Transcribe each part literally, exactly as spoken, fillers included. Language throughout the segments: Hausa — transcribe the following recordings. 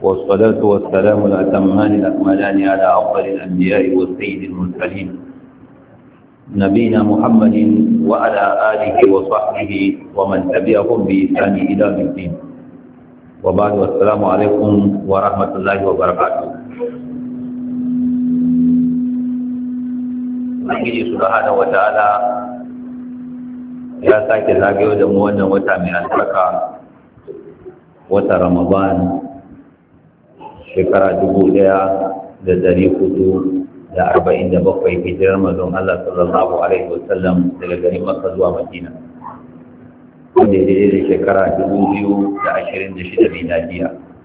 والصلاة والسلام الأتمان الأكملان على أفضل الأنبياء والسيد المرسلين نبينا محمد وعلى آله وصحبه ومن تبعهم بإحسان إلى يوم الدين وبعد والسلام عليكم ورحمة الله وبركاته. Ubangiji subhanahu wa ta'ala ya sake zagayo da mu wannan wata mai albarka, wata Ramadan, shekara dubu ɗaya da dari hudu da arba'in da bakwai hijirar manzon Allah sallallahu alaihi wasallam daga garin Makka zuwa Madina, wanda ya daidai da shekara dubu biyu da ashirin da shida miladiya,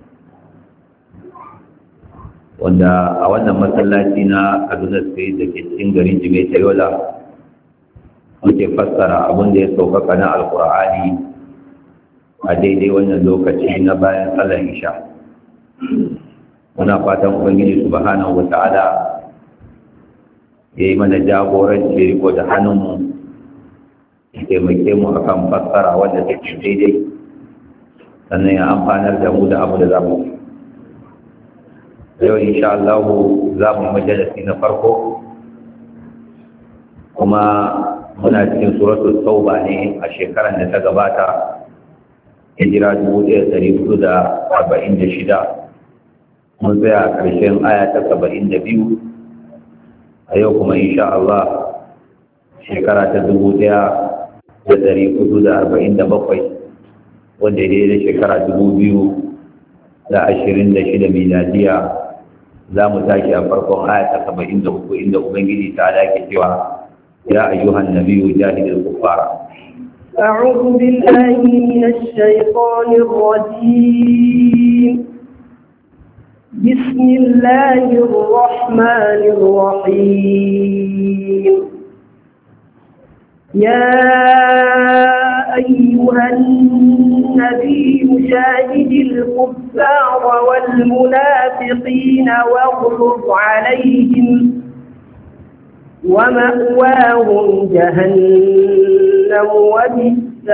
wanda a wannan masallaci na Kaduna State da ke cikin garin Jimeta Yola muke fassara abin da ya sauƙaƙa na Alƙur'ani a daidai wannan lokaci na bayan sallar Isha. Muna fatan Ubangiji subhanahu wa ta'ala ya yi mana jagoranci riko da hannunmu, ya taimake mu akan fassara wanda take daidai, sannan ya amfanar da mu da abu da za mu yi. Yau insha Allah za mu yi majalisi na farko, kuma muna cikin suratul Tauba ne a shekarar da ta gabata, hijira dubu ɗaya ɗari hudu da arba'in da shida. Mun tsaya a ƙarshen aya ta saba'in da biyu. A yau kuma insha Allah shekara ta dubu ɗaya da ɗari hudu da arba'in da bakwai, wanda ya daidai shekara dubu biyu da ashirin da shida miladiya. za mu tashi a farkon aya ta saba'in da uku inda Ubangiji ta alaƙi cewa ya ayyuhan nabiyyu jahidil kuffara. أعوذ بالله من الشيطان الرجيم. بسم الله الرحمن الرحيم. يا أيها النبي شاهد الكفار والمنافقين واغلظ عليهم ومأواهم جهنم وبئس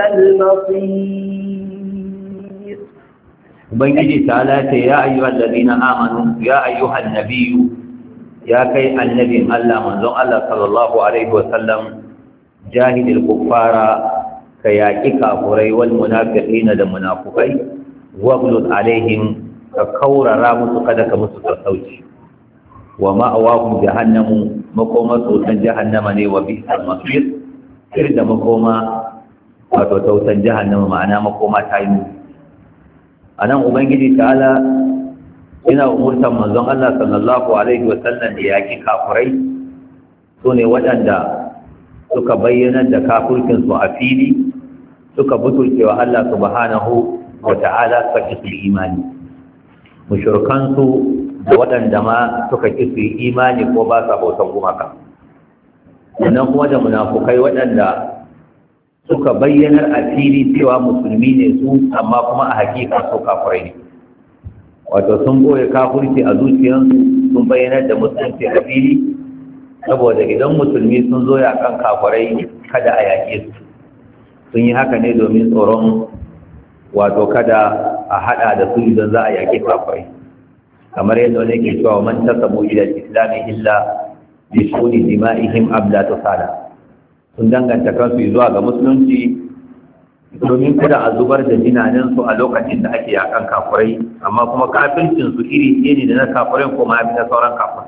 المصير. Ubangiji ta'ala ce ya ayyuhal ladina amanu ya ayyuhan nabiyyu ya kai annabin Allah manzon Allah sallallahu alaihi wa sallam jahidil kuffara ka yaƙi kafurai wal munafiqina da munafukai waghlud alaihim ka kaurara musu kada ka musu sassauci wa ma'awahum jahannamu makoma sautan jahannama ne wa bi'sal masir kir da makoma wato sautan jahannama ma'ana makoma ta yi anan ubangiji ta'ala ina umurtan manzon Allah sallallahu alaihi wa sallam da yaƙi kafurai sune waɗanda suka bayyana da kafircinsu a fili, suka butulcewa Allah subhanahu wa ta'ala suka ƙi su imani. Mushrikansu da waɗanda ma suka ƙi su imani ko ba sa bautan gumaka. Sannan kuma da munafukai waɗanda suka bayyanar a fili cewa musulmi ne su, amma kuma a hakika su kafirai ne. Wato sun goye kafirci a zuciyarsu, sun bayyanar da musulunci a fili, saboda idan musulmi sun zo yakan kafirai kada a yaƙe su, sun yi haka ne domin tsoron wato kada a haɗa da su idan za a yaƙe kafirai, kamar yadda wani ke cewa man tasabu ila islami illa bi shuni dima'ihim abla tusala, sun danganta kansu zuwa ga musulunci domin kada a zubar da jinanen su a lokacin da ake yakan kafirai, amma kuma kafircin su iri ɗaya ne da na kafirai ko ma na sauran kafirai.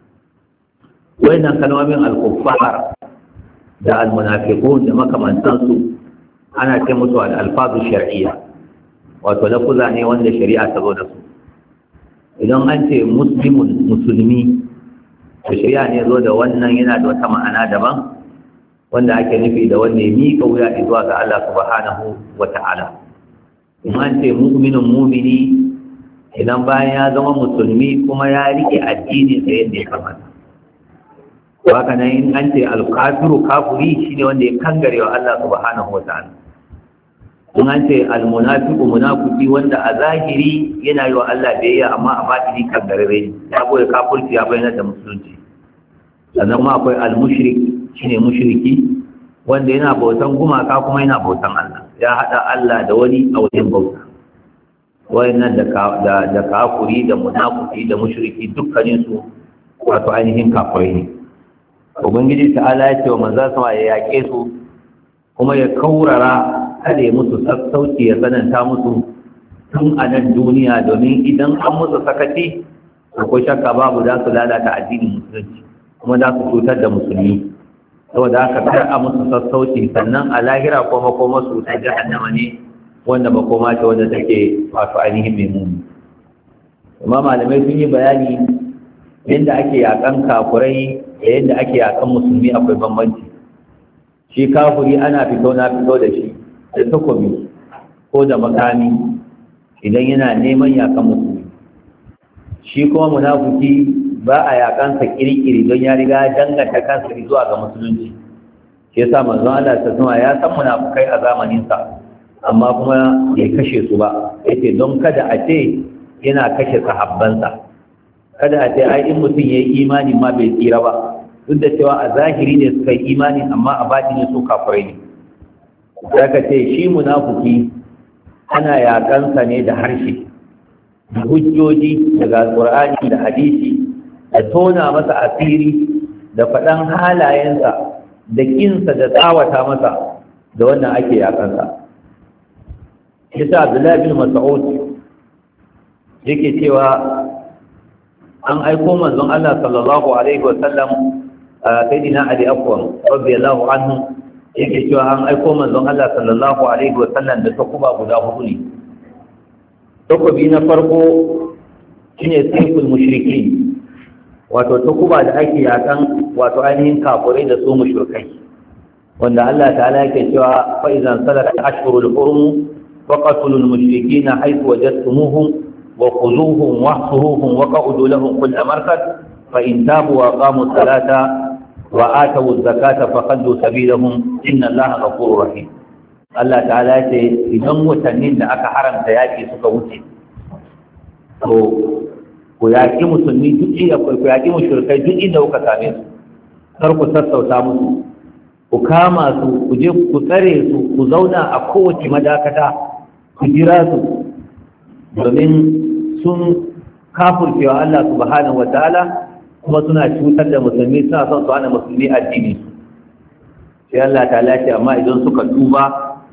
Wannan kalmomin al-kuffar da al-munafiqun da makamantansu ana ce musu al-alfazu shar'iyya, wato lafuza ne wanda shari'a ta zo da su. Idan an ce muslimun musulmi, to shari'a ne zo da wannan yana da wata ma'ana daban wanda ake nufi da wanda ya miƙa wuya zuwa ga Allah subhanahu wa ta'ala. In an ce mu'minun mu'mini, idan bayan ya zama musulmi kuma ya rike addini sa yadda ya kamata. Haka nan in an ce alkafiru kafuri shine wanda ya kangare wa Allah subhanahu wa ta'ala. In an ce almunafiqu munafiki wanda a zahiri yana yi wa Allah biyayya amma a batini kangarare ne, ya goye kafirci ya bayyana da musulunci. Sannan ma akwai almushrik shine mushriki wanda yana bautan gumaka kuma yana bautan Allah, ya hada Allah da wani a wajen bauta. wayannan da da da kafiri da munafiki da mushriki dukkanin su wato ainihin kafirai ne ubangiji ta'ala ya ce wa manzon sama ya yake su kuma ya kaurara kada ya musu sassauci ya sananta musu tun a nan duniya domin idan an musu sakaci ko shakka babu za su lalata addinin musulunci kuma za su cutar da musulmi saboda haka kar a musu sassauci sannan a lahira ko makoma su ta jahannama ne wanda makoma ce wanda take wato ainihin mai muni amma malamai sun yi bayani yadda ake yakan kafurai da yadda ake yakan musulmi akwai bambanci shi kafuri ana fito na fito da shi da takobi ko da makami idan yana neman yakan musulmi shi kuma munafiki ba a yakansa kirkiri don ya riga danganta kansa zuwa ga musulunci shi yasa manzon Allah ta sama ya san munafikai a zamanin sa amma kuma bai kashe su ba yace don kada a ce yana kashe sahabbansa kada a ce ai in mutum yayi imani ma bai tsira ba duk da cewa a zahiri ne suka yi imani amma a batini su kafirai ne zaka ce shi munafiki ana yakansa ne da harshe da hujjoji daga Qur'ani da hadisi da tona masa asiri da faɗan halayensa da kinsa da tsawata masa da wannan ake yakansa yasa Abdullahi bin Mas'ud yake cewa an aiko manzon Allah sallallahu alaihi wa sallam sayyidina Ali afwan radiyallahu anhu yake cewa an aiko manzon Allah sallallahu alaihi wa sallam da takuba guda hudu ne takobi na farko shine sayful mushrikin wato takuba da ake yakan wato ainihin kafirai da su mushrikai wanda Allah ta'ala yake cewa fa idan salat ashhurul hurum faqatul mushrikeena haythu wajadtumuhum wa khuzuhum wahsuruhum wa qa'udu lahum kull markad fa in tabu wa qamu salata wa atu zakata faqaddu sabilahum inna Allaha ghafurur rahim Allah ta'ala ce idan watannin da aka haramta yaki suka wuce to ku yaƙi musulmi duk inda ku yaƙi mushrikai duk inda kuka same su kar ku sassauta musu ku kama su ku je ku tsare su ku zauna a kowace madakata ku jira su domin sun kafurcewa Allah subhanahu wataala kuma suna cutar da musulmi suna son su hana musulmi addini sai Allah ta ce amma idan suka tuba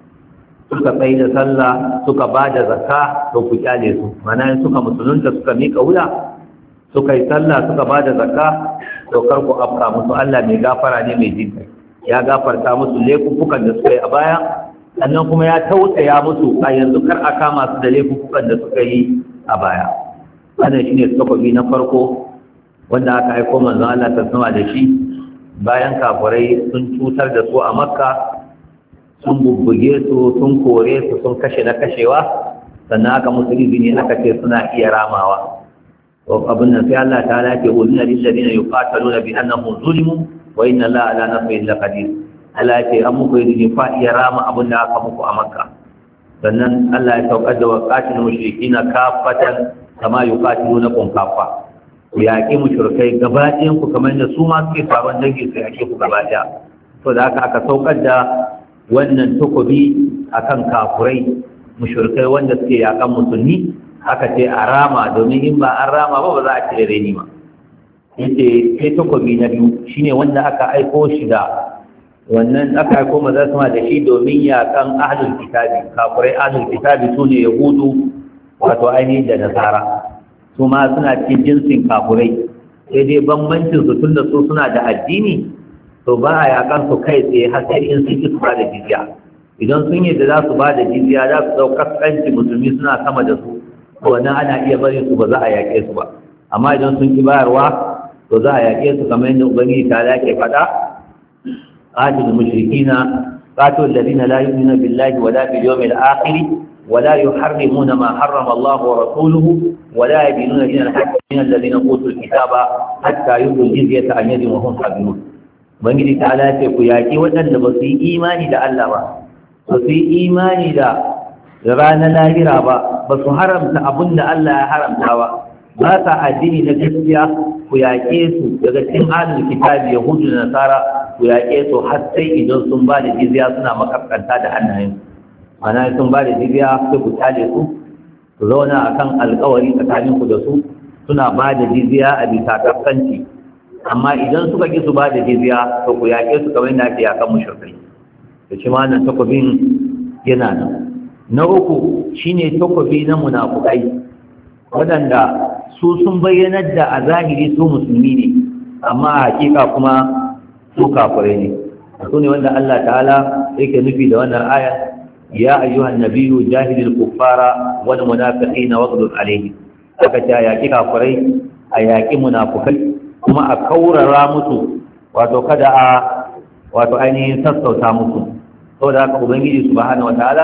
suka tsaye da sallah suka ba da zakka to ku kyale su mana suka musulunta suka mika wuya suka yi sallah suka ba da zakka to kar ku afka musu Allah mai gafara ne mai jinkai ya gafarta musu laifukan da suka yi a baya sannan kuma ya tausaya musu a yanzu kar a kama su da laifukan da suka yi a baya wannan shine takobi na farko wanda aka aiko manzon Allah ta sama da shi bayan kafirai sun cutar da su a Makka sun bubbuge su sun kore su sun kashe na kashewa sannan aka musu izini aka ce suna iya ramawa to abin nan sai Allah ta'ala ke ulina lil ladina yuqataluna bi annahum zulimu wa inna Allaha ala nasrihim laqadir Allah ya ce an muku izini fa iya rama abin da aka muku a Makka sannan Allah ya saukar da waqatil mushrikina kafatan kama yuqatilunakum kafa ku yaƙi mushrikai gaba ɗayan ku kamar da su ma suke sabon dangi su yaƙe ku gaba ɗaya to da haka aka saukar da wannan takobi akan kafurai mushrikai wanda suke yakan musulmi aka ce a rama domin in ba an rama ba ba za a cire reni ma yace sai takobi na biyu shine wanda aka aiko shi da wannan aka aiko maza sama da shi domin yakan ahlul kitabi kafurai ahlul kitabi sune yahudu wato ainihin da nasara su ma suna cikin jinsin kafurai sai dai bambancin su tunda su suna da addini to ba a yakan su kai tsaye har sai in sun ki su ba da jizya idan sun yi da za su ba da jizya za su ɗaukar tsanci musulmi suna sama da su to wannan ana iya bari su ba za a yaƙe su ba amma idan sun ki bayarwa to za a yaƙe su kamar yadda ubangiji ta yake faɗa qatilul mushrikina qatilul ladina la yu'minuna billahi wala bil yawmil akhir ولا يحرمون ما حرم الله ورسوله ولا يدينون دين الحق من الذين اوتوا الكتاب حتى يؤتوا الجزيه عن يد وهم صاغرون ubangiji ta ala ce ku yaƙi waɗanda ba su yi imani da Allah ba ba su yi imani da ranar lahira ba ba su haramta abin da Allah ya haramta ba ba sa addini na gaskiya ku yaƙe su daga cikin ahlul kitabi yahudu da nasara ku yaƙe su har sai idan sun ba da jizya suna makaskanta da hannayen ana sun ba da jizya sai ku tale su su zauna akan alƙawari tsakaninku da su suna ba da jizya a bisa kaskanci, amma idan suka ki su ba da jizya to ku yaƙe su kamar yadda ake yaƙan mushrikai. da shi ma nan takobin yana nan. Na uku shine takobi na munafukai waɗanda su sun bayyanar da a zahiri su musulmi ne amma a hakika kuma su kafirai ne. su ne wanda Allah ta'ala yake nufi da wannan aya, ya ayyuhan nabiyyu jahidil kuffara wal munafiqina waghlul alaihim. aka ce a yaƙi kafirai a yaƙi munafukai kuma a kaurara musu, wato kada a wato ainihin sassauta musu. saboda haka ubangiji subhanahu wataala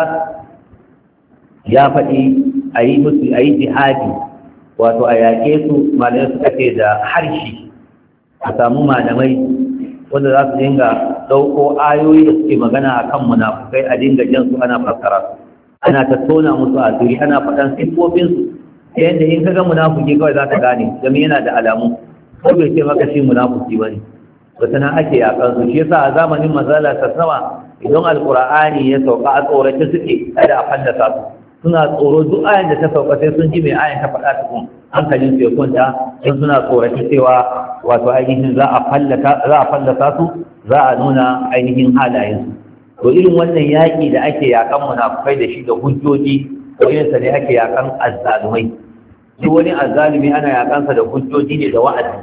ya faɗi a yi musu a yi jihadi, wato a yaƙe su. malamai suka ce da harshe, a samu malamai wanda za su dinga ɗauko ayoyi da suke magana a kan munafukai, a dinga jan su ana fassara su, ana tattauna musu a turi, ana faɗan siffofinsu ta yadda in ka ga munafuki kawai za ta gane domin yana da alamu, ko bai ce maka shi munafuki ba ne. wata nan ake yaƙan su. shi yasa a zamanin mazala ta sama idan alƙur'ani ya sauka a tsorace suke kada a fallasa su, suna tsoro duk ayan da ta sauka sai sun ji mai ayan ta faɗa tukun hankalin su ya kwanta, don suna tsorace cewa wato ainihin za a fallasa su, za a nuna ainihin halayensu. to irin wannan yaƙi da ake yaƙan munafukai da shi da hujjoji, to irinsa ne ake yaƙan azzalumai. shi wani azzalumi ana yaƙansa da hujjoji ne da wa'azi,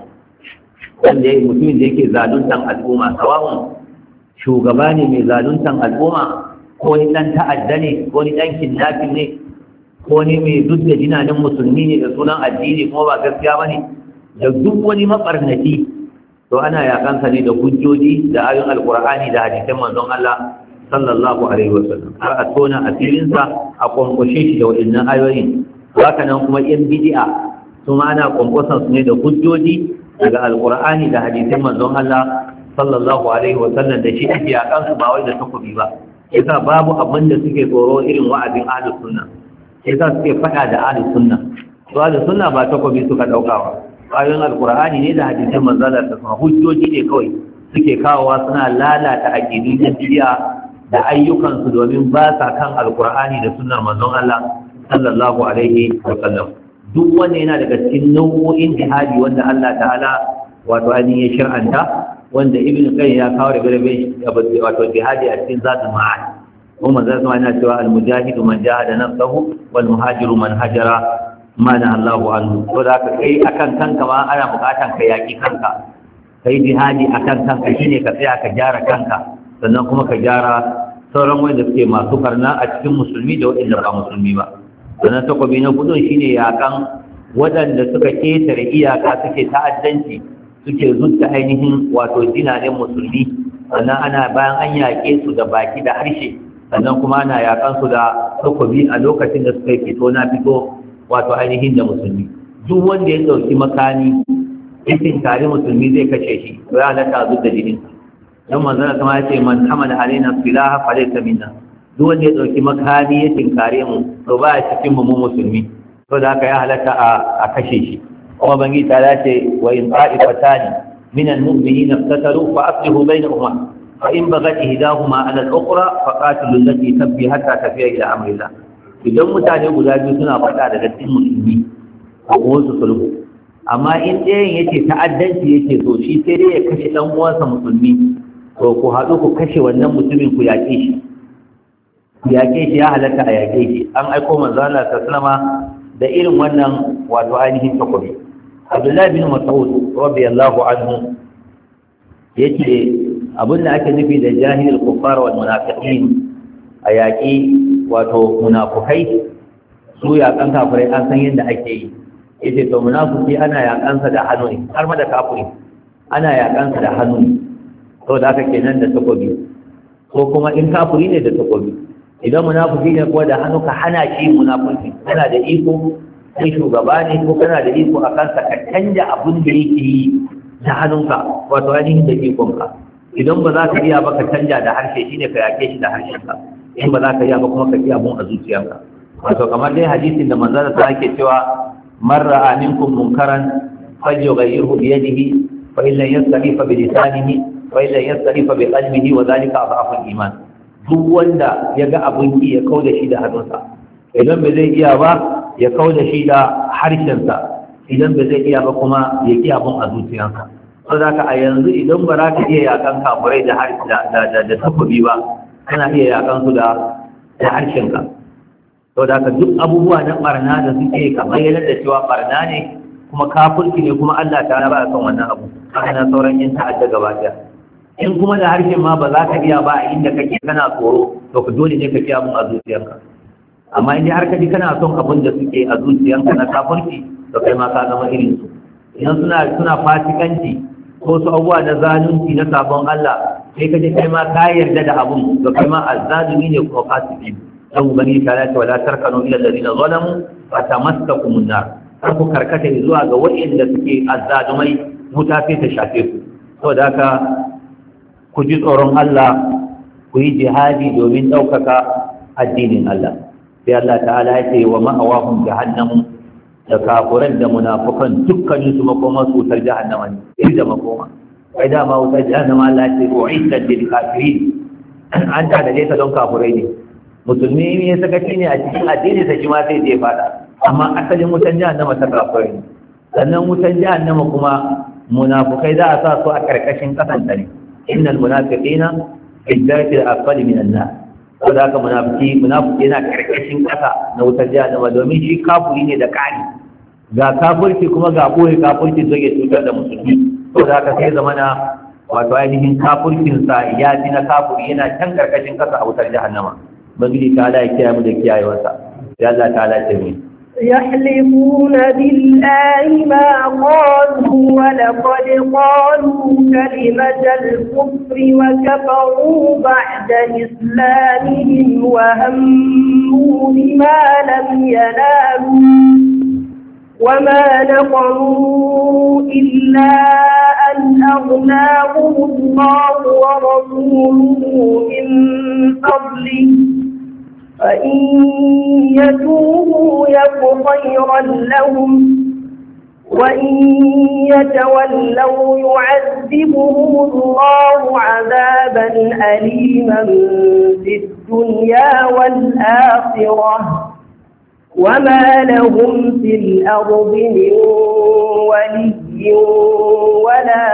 wanda ya mutumin da yake zaluntan al'umma, sawa'un shugaba ne mai zaluntan al'umma, ko ni ɗan ta'adda ne, ko ni ɗan kidnapping ne, ko ni mai duk da jinanin musulmi ne da sunan addini kuma ba gaskiya ba ne, da duk wani maɓarnaci, to ana yaƙansa ne da hujjoji da ayoyin alƙur'ani da hadisan manzon Allah sallallahu alaihi wasallam, har a tona asirinsa a kwankwashe shi da waɗannan ayoyin. haka nan kuma yan bid'a su ma ana kwankwasan su ne da hujjoji daga alƙur'ani da hadisan manzon Allah sallallahu alaihi wasallam, da shi ake yaƙansu ba wai da takobi ba. yasa babu abin da suke tsoro irin wa'azin ahlus sunna, yasa suke faɗa da ahlus sunna. to ahlus sunna ba takobi suka ɗaukawa, ayoyin alƙur'ani ne da hadisan manzon Allah ta hujjoji ne kawai suke kawowa, suna lalata aqidun bid'a da ayyukansu domin ba sa kan alƙur'ani da sunnar manzon Allah sallallahu alaihi wasallam. duk wanda yana daga cikin nau'o'in jihadi wanda Allah ta'ala wato ainihin ya shir'anta, wanda ibn qayyim ya kawo daga rabe wato jihadi a cikin zatul ma'ad. kuma manzon Allah yana cewa al-mujahidu man jahada nafsahu wal muhajiru man hajara ma na Allahu anhu. to da ka kai akan kanka ma ana bukatan ka yaki kanka, kai jihadi akan kanka shine ka tsaya ka gyara kanka, sannan kuma ka gyara sauran wanda suke masu karna a cikin musulmi da waɗanda ba musulmi ba. sannan takobi na kudin shine yakan waɗanda suka ketare iyaka, suke ta'addanci, suke zutta ainihin wato jinanen musulmi. sannan ana bayan an yaƙe su da baki da harshe, sannan kuma ana yakan su da takobi a lokacin da suka yi fito na fito wato ainihin da musulmi. duk wanda ya ɗauki makani isin tare musulmi zai kashe shi, to ya halatta zutta jininsa. don manzana kama ya ce man hamala alaina silaha falaysa minna. duk wanda ya ɗauki makami ya tinkare mu to ba ya cikin mu musulmi, to da haka ya halatta a kashe shi. kuma bangi ta dace wa in ta'ifatani min al-mu'minina iftatalu fa aslihu bainahuma fa in baghat ihdahuma ala al-ukhra fa qatilu allati tabghi hatta tafiya ila amrillah. idan mutane guda biyu suna faɗa da cikin musulmi ko wasu sulhu, amma in ɗayan yake ta'addanci yake so shi sai dai ya kashe ɗan uwansa musulmi, to ku haɗu ku kashe wannan mutumin ku yaƙe shi. yaƙe shi ya halatta a yaƙe shi. an aiko manzana ta sallama da irin wannan wato ainihin takobi. Abdullahi bin Mas'ud radiyallahu anhu yace abin da ake nufi da jahilul kuffar wal munafiqin a yaƙi wato munafukai, su yaƙan kafirai an san yadda ake yi. yace to munafiki ana yaƙansa da hannu ne, har ma da kafiri ana yaƙansa da hannu ne, to da haka kenan da takobi, ko kuma in kafiri ne da takobi. idan munafiki ne kuwa da hannu ka hana shi munafiki, kana da iko, kai shugaba ne ko kana da iko a kansa ka canja abin da yake yi da hannunka, wato ainihin da ikonka. idan ba za ka iya ba ka canja da harshe, shine ka yake shi da harshenka. in ba za ka iya ba kuma ka iya abun a zuciyarka. wato kamar dai hadisin da manzon sa yake cewa man ra'a minkum munkaran falyughayyirhu bi yadihi fa in lam yastati fa bi lisanihi fa in lam yastati fa bi qalbihi wa dhalika adhafu al-iman. duk wanda ya ga abin ki ya kauda shi da hannunsa, idan bai zai iya ba ya kauda shi da harshensa idan ba zai iya ba kuma ya ki abun a zuciyarsa. Saboda haka a yanzu idan ba za ka iya yakan kafirai da da da takobi ba, kana iya yakan su da da harshenka. Saboda haka duk abubuwa na barna da suke kamar yana da cewa barna ne kuma kafirci ne kuma Allah ta ba son wannan abu. Haka na sauran yin ta'adda gaba ɗaya. In kuma da harshen ma ba za ka iya ba a inda kake kana tsoro, to ka dole ne ka ki abun a zuciyarka. Amma in har ka ji kana son abun da suke a zuciyarka na kafirci, to kai ma ka zama irin su. Idan suna suna fasikanci ko su abubuwa na zalunci na sabon Allah, sai ka je kai ma ka yarda da abun, to kai ma azzalumi ne ko fasiki. Dan ubangiji ta lati wala tarkanu ila alladhina zalamu fatamassakumun nar. Har ku karkata zuwa ga waɗanda suke azzalumai, wuta sai ta shafe su. Saboda haka ku ji tsoron Allah, ku yi jihadi domin ɗaukaka addinin Allah. Sai Allah ta'ala ya ce wa ma'awahum jahannamu, da kafuran da munafukan dukkanin su makoma su wutar jahannama ne, iri da makoma. Kai dama wutar jahannama Allah ce u'iddat lil kafirin, an ta da ta don kafurai ne. Musulmi ne ya sakaci ne a cikin addini sa shi ma sai je fada, amma asalin wutar jahannama ta kafurai ne. Sannan wutar jahannama kuma munafukai za a sa su a karkashin kasan ne. Innal munafiqina fi ad-darki al-asfali min an-nar. Saboda haka munafiki munafiki yana karkashin kasa na wutar jahannama, domin shi kafiri ne da kani. Ga kafirci kuma ga koyi kafirci zai cutar da musulmi. Saboda haka sai zamana wato ainihin kafircin sa ya fi na kafiri, yana can karkashin kasa a wutar jahannama. Bangiji ta Allah ya kiyaye mu da kiyayewarsa. Sai Allah ta Allah ya ce يحلفون بالله ما قالوا ولقد قالوا كلمة الكفر وكفروا بعد إسلامهم وهموا بما لم ينالوا وما نقموا إلا أن أغناهم الله ورسوله من فضله فإن يتوبوا يك خيرا لهم وإن يتولوا يعذبهم الله عذابا أليما في الدنيا والآخرة وما لهم في الأرض من ولي ولا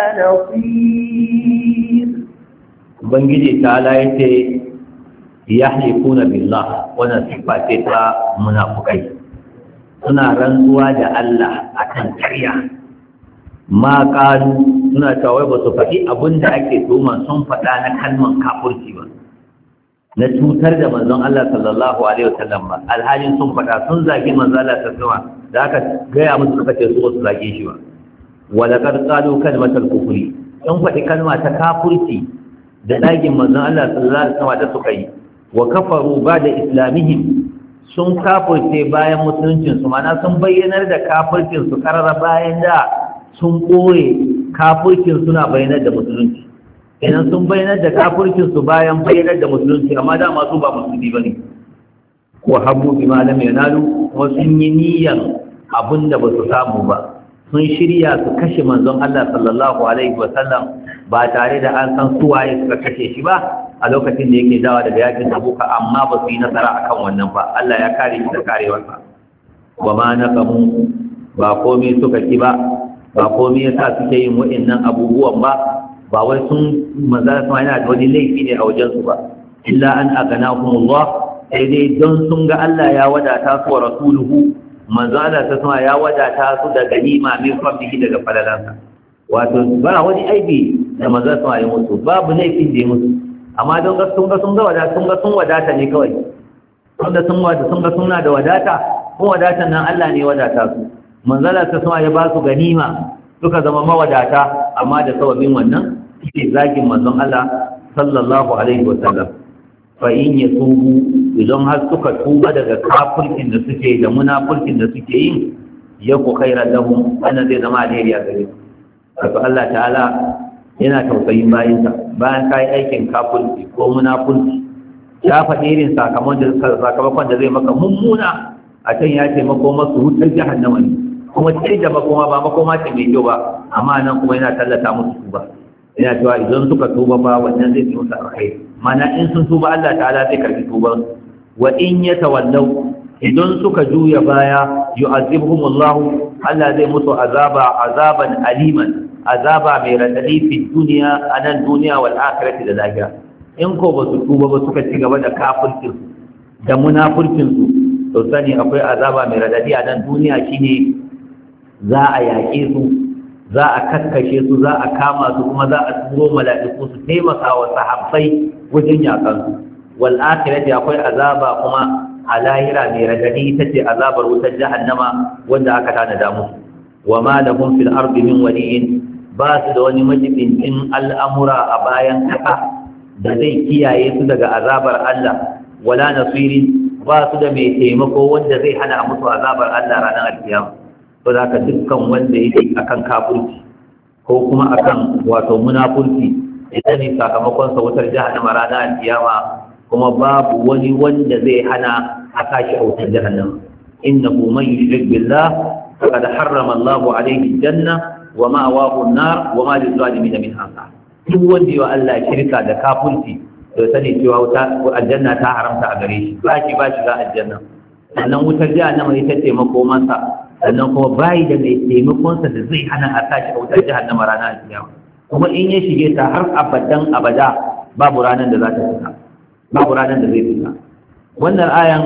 نصير. Ubangiji ta yace yahlifuna billah, wannan sifa ce ta munafukai, suna rantsuwa da Allah akan ƙarya. Ma qalu, suna cewa ba su faɗi abin da ake tuma sun faɗa na kalman kafirci ba, na cutar da manzon Allah sallallahu alaihi wasallam ba, alhalin sun faɗa sun zagi manzon Allah sallallahu alaihi wasallam, da aka gaya musu suka ce su su zage shi ba. Wala qad qalu kalmatal kufri, sun faɗi kalma ta kafirci da dagin manzon Allah sallallahu alaihi wasallam da suka yi. Wa kafaru ba da islamihim, sun kafirce bayan musuluncinsu, mana sun bayyanar da kafircinsu karara bayan da sun ɓoye kafircin suna bayyanar da musulunci. Idan sun bayyanar da kafircinsu bayan bayyanar da musulunci, amma da masu ba musulmi ba ne. Wa habu bi malam yanalu, kuma sun yi niyyar abin da ba su samu ba. Sun shirya su kashe manzon Allah sallallahu alaihi wa sallam ba tare da an san suwaye suka kashe shi ba a lokacin da yake dawa daga yakin Tabuka, amma ba su yi nasara akan wannan ba. Allah ya kare shi da karewarsa. Wa ma naqamu, ba komai suka ki ba, ba komai yasa suke yin wa'annan abubuwan ba, ba wai sun maza su yana da wani laifi ne a wajen su ba. Illa an aghnahumullah, sai dai don sun ga Allah ya wadata su wa rasuluhu, manzo Allah ta sama ya wadata su da ganima min fadlihi daga falalansa. Wato ba wani aibi da manzo sama ya mutu, babu laifin da ya mutu, amma don ga sun ga sun ga wadata sun ga sun wadata ne kawai. Wanda sun wadata sun ga suna da wadata, kuma wadatan nan Allah ne wadata su. Manzo Allah ta sama ya ba su ganima, suka zama mawadata, amma da sababin wannan suke zagin manzon Allah sallallahu alaihi wasallam. Fa in yatubu, idan har suka tuba daga kafirkin da suke da munafurkin da suke yin, yaku khairan lahum, wannan zai zama alheri a gare su. Wato Allah ta'ala yana tausayin bayinsa, bayan kai aikin kafirci ko munafurci, ya faɗi irin sakamakon da zai maka mummuna, a can ya ce makoma su wutar jahannama ne, kuma ce da makoma ba makoma ce mai kyau ba, amma nan kuma yana tallata musu tuba. Yana cewa idan suka tuba ba wannan zai fi musu alkhairi, mana in sun tuba Allah ta'ala zai karbi tuban. Wa in ya tawallau, idan suka juya baya yu'azibuhum Allah Allah zai musu azaba azaban aliman azaba mai radadi fi duniya anan duniya wal akhirati da lahira in ko ba su tuba ba suka ci gaba da kafircin da munafurcin su to sani akwai azaba mai radadi a nan duniya shine za a yaƙe su za a kakkashe su za a kama su kuma za a turo mala'iku su taimaka wa sahabbai wajen yakan su wal akhirati akwai azaba kuma a lahira mai radadi ita ce azabar wutar jahannama wanda aka tanada musu wa ma lahum fil ardi min waliyin ba su da wani majibincin al'amura a bayan kasa da zai kiyaye su daga azabar Allah wala nasirin ba su da mai taimako wanda zai hana musu azabar Allah ranar alkiyama to da ka dukkan wanda yake akan kafirci ko kuma akan wato munafurci ita ne sakamakon sa wutar jahannama ranar alkiyama kuma babu wani wanda zai hana a kashi a wutar jahannama innahu man yushrik billah faqad harrama Allahu alayhi janna wa ma'awahu an-nar wa ma lil-zalimin min ansar duk wanda yawa Allah shirka da kafirci to sani cewa wuta aljanna ta haramta a gare shi ba shi ba shi ga aljanna sannan wutar jahannama ita ce makomansa sannan kuma bayi da mai taimakonsa da zai hana a tashi a wutar jahannama ranar alkiyama kuma in ya shige ta har abadan abada babu ranar da za ta fita babu ranar da zai fita wannan ayan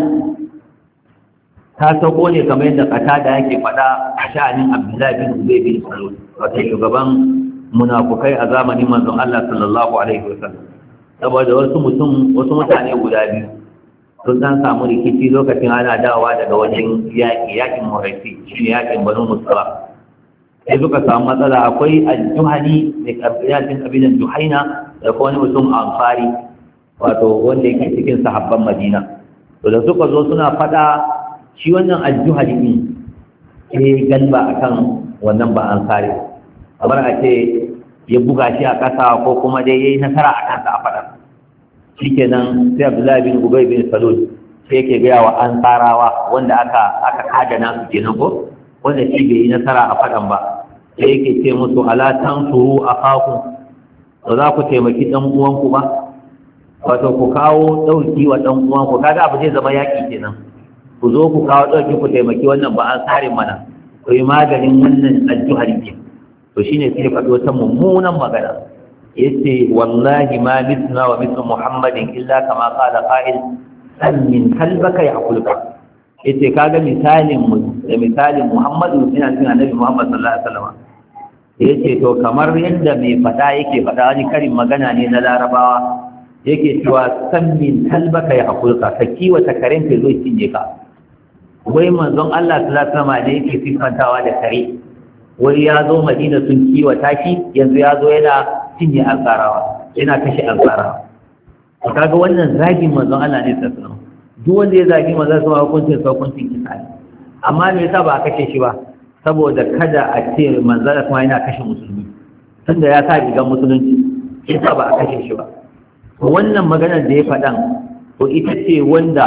ta sauko ne kamar yadda kata da yake faɗa a sha'anin Abdullahi bin Ubay bin Salul wato shugaban munafukai a zamanin manzon Allah sallallahu alaihi wasallam saboda wasu mutum wasu mutane guda biyu sun dan samu rikici lokacin ana dawowa daga wajen yaƙi yaƙin Muraisi shi ne yaƙin Banu Musra sai suka samu matsala akwai al-Juhani da kabilatin kabilan Juhaina da kuma wani mutum Ansari wato wanda yake cikin sahabban Madina to da suka zo suna fada shi wannan al-Juhani din sai galba akan wannan ba Ansari kamar a ce ya buga shi a ƙasa ko kuma dai yayi nasara a kansa a fada shikenan sai Abdullahi bin Ubay bin Salul sai yake gaya wa Ansarawa wanda aka aka kada nasu kenan ko wanda shi bai yi nasara a fadan ba sai yake ce musu ala tansuru akakum to za ku taimaki dan uwanku ba wato ku kawo dauki wa dan uwanku kaga abu zai zama yaki kenan ku zo ku kawo dauki ku taimaki wannan ba an sare mana ku yi maganin wannan aljuhari ke to shine sai faɗo ta mummunan magana yace wallahi ma mithna wa mithlu muhammadin illa kama qala qa'il san min kalbaka ya'kulka yace kaga misalin mu da misalin muhammadu ina cikin annabi muhammad sallallahu alaihi wasallam yace to kamar yadda mai fada yake fada wani karin magana ne na larabawa yake cewa san min kalbaka ya'kulka ka kiwata karen ka zo cinye ka wai manzon Allah sallallahu alaihi wasallam ne yake sifantawa da kare wai ya zo madina sun kiwata shi yanzu ya zo yana cinye ansarawa yana kashe ansarawa kaga wannan zagin manzon Allah ne sallallahu alaihi wasallam duk wanda ya zagi manzon sa hukuncin sa hukuncin kisa ne amma me yasa ba a kashe shi ba saboda kada a ce manzon sa yana kashe musulmi tunda ya sa rigar musulunci yasa ba a kashe shi ba wannan maganar da ya faɗan to ita ce wanda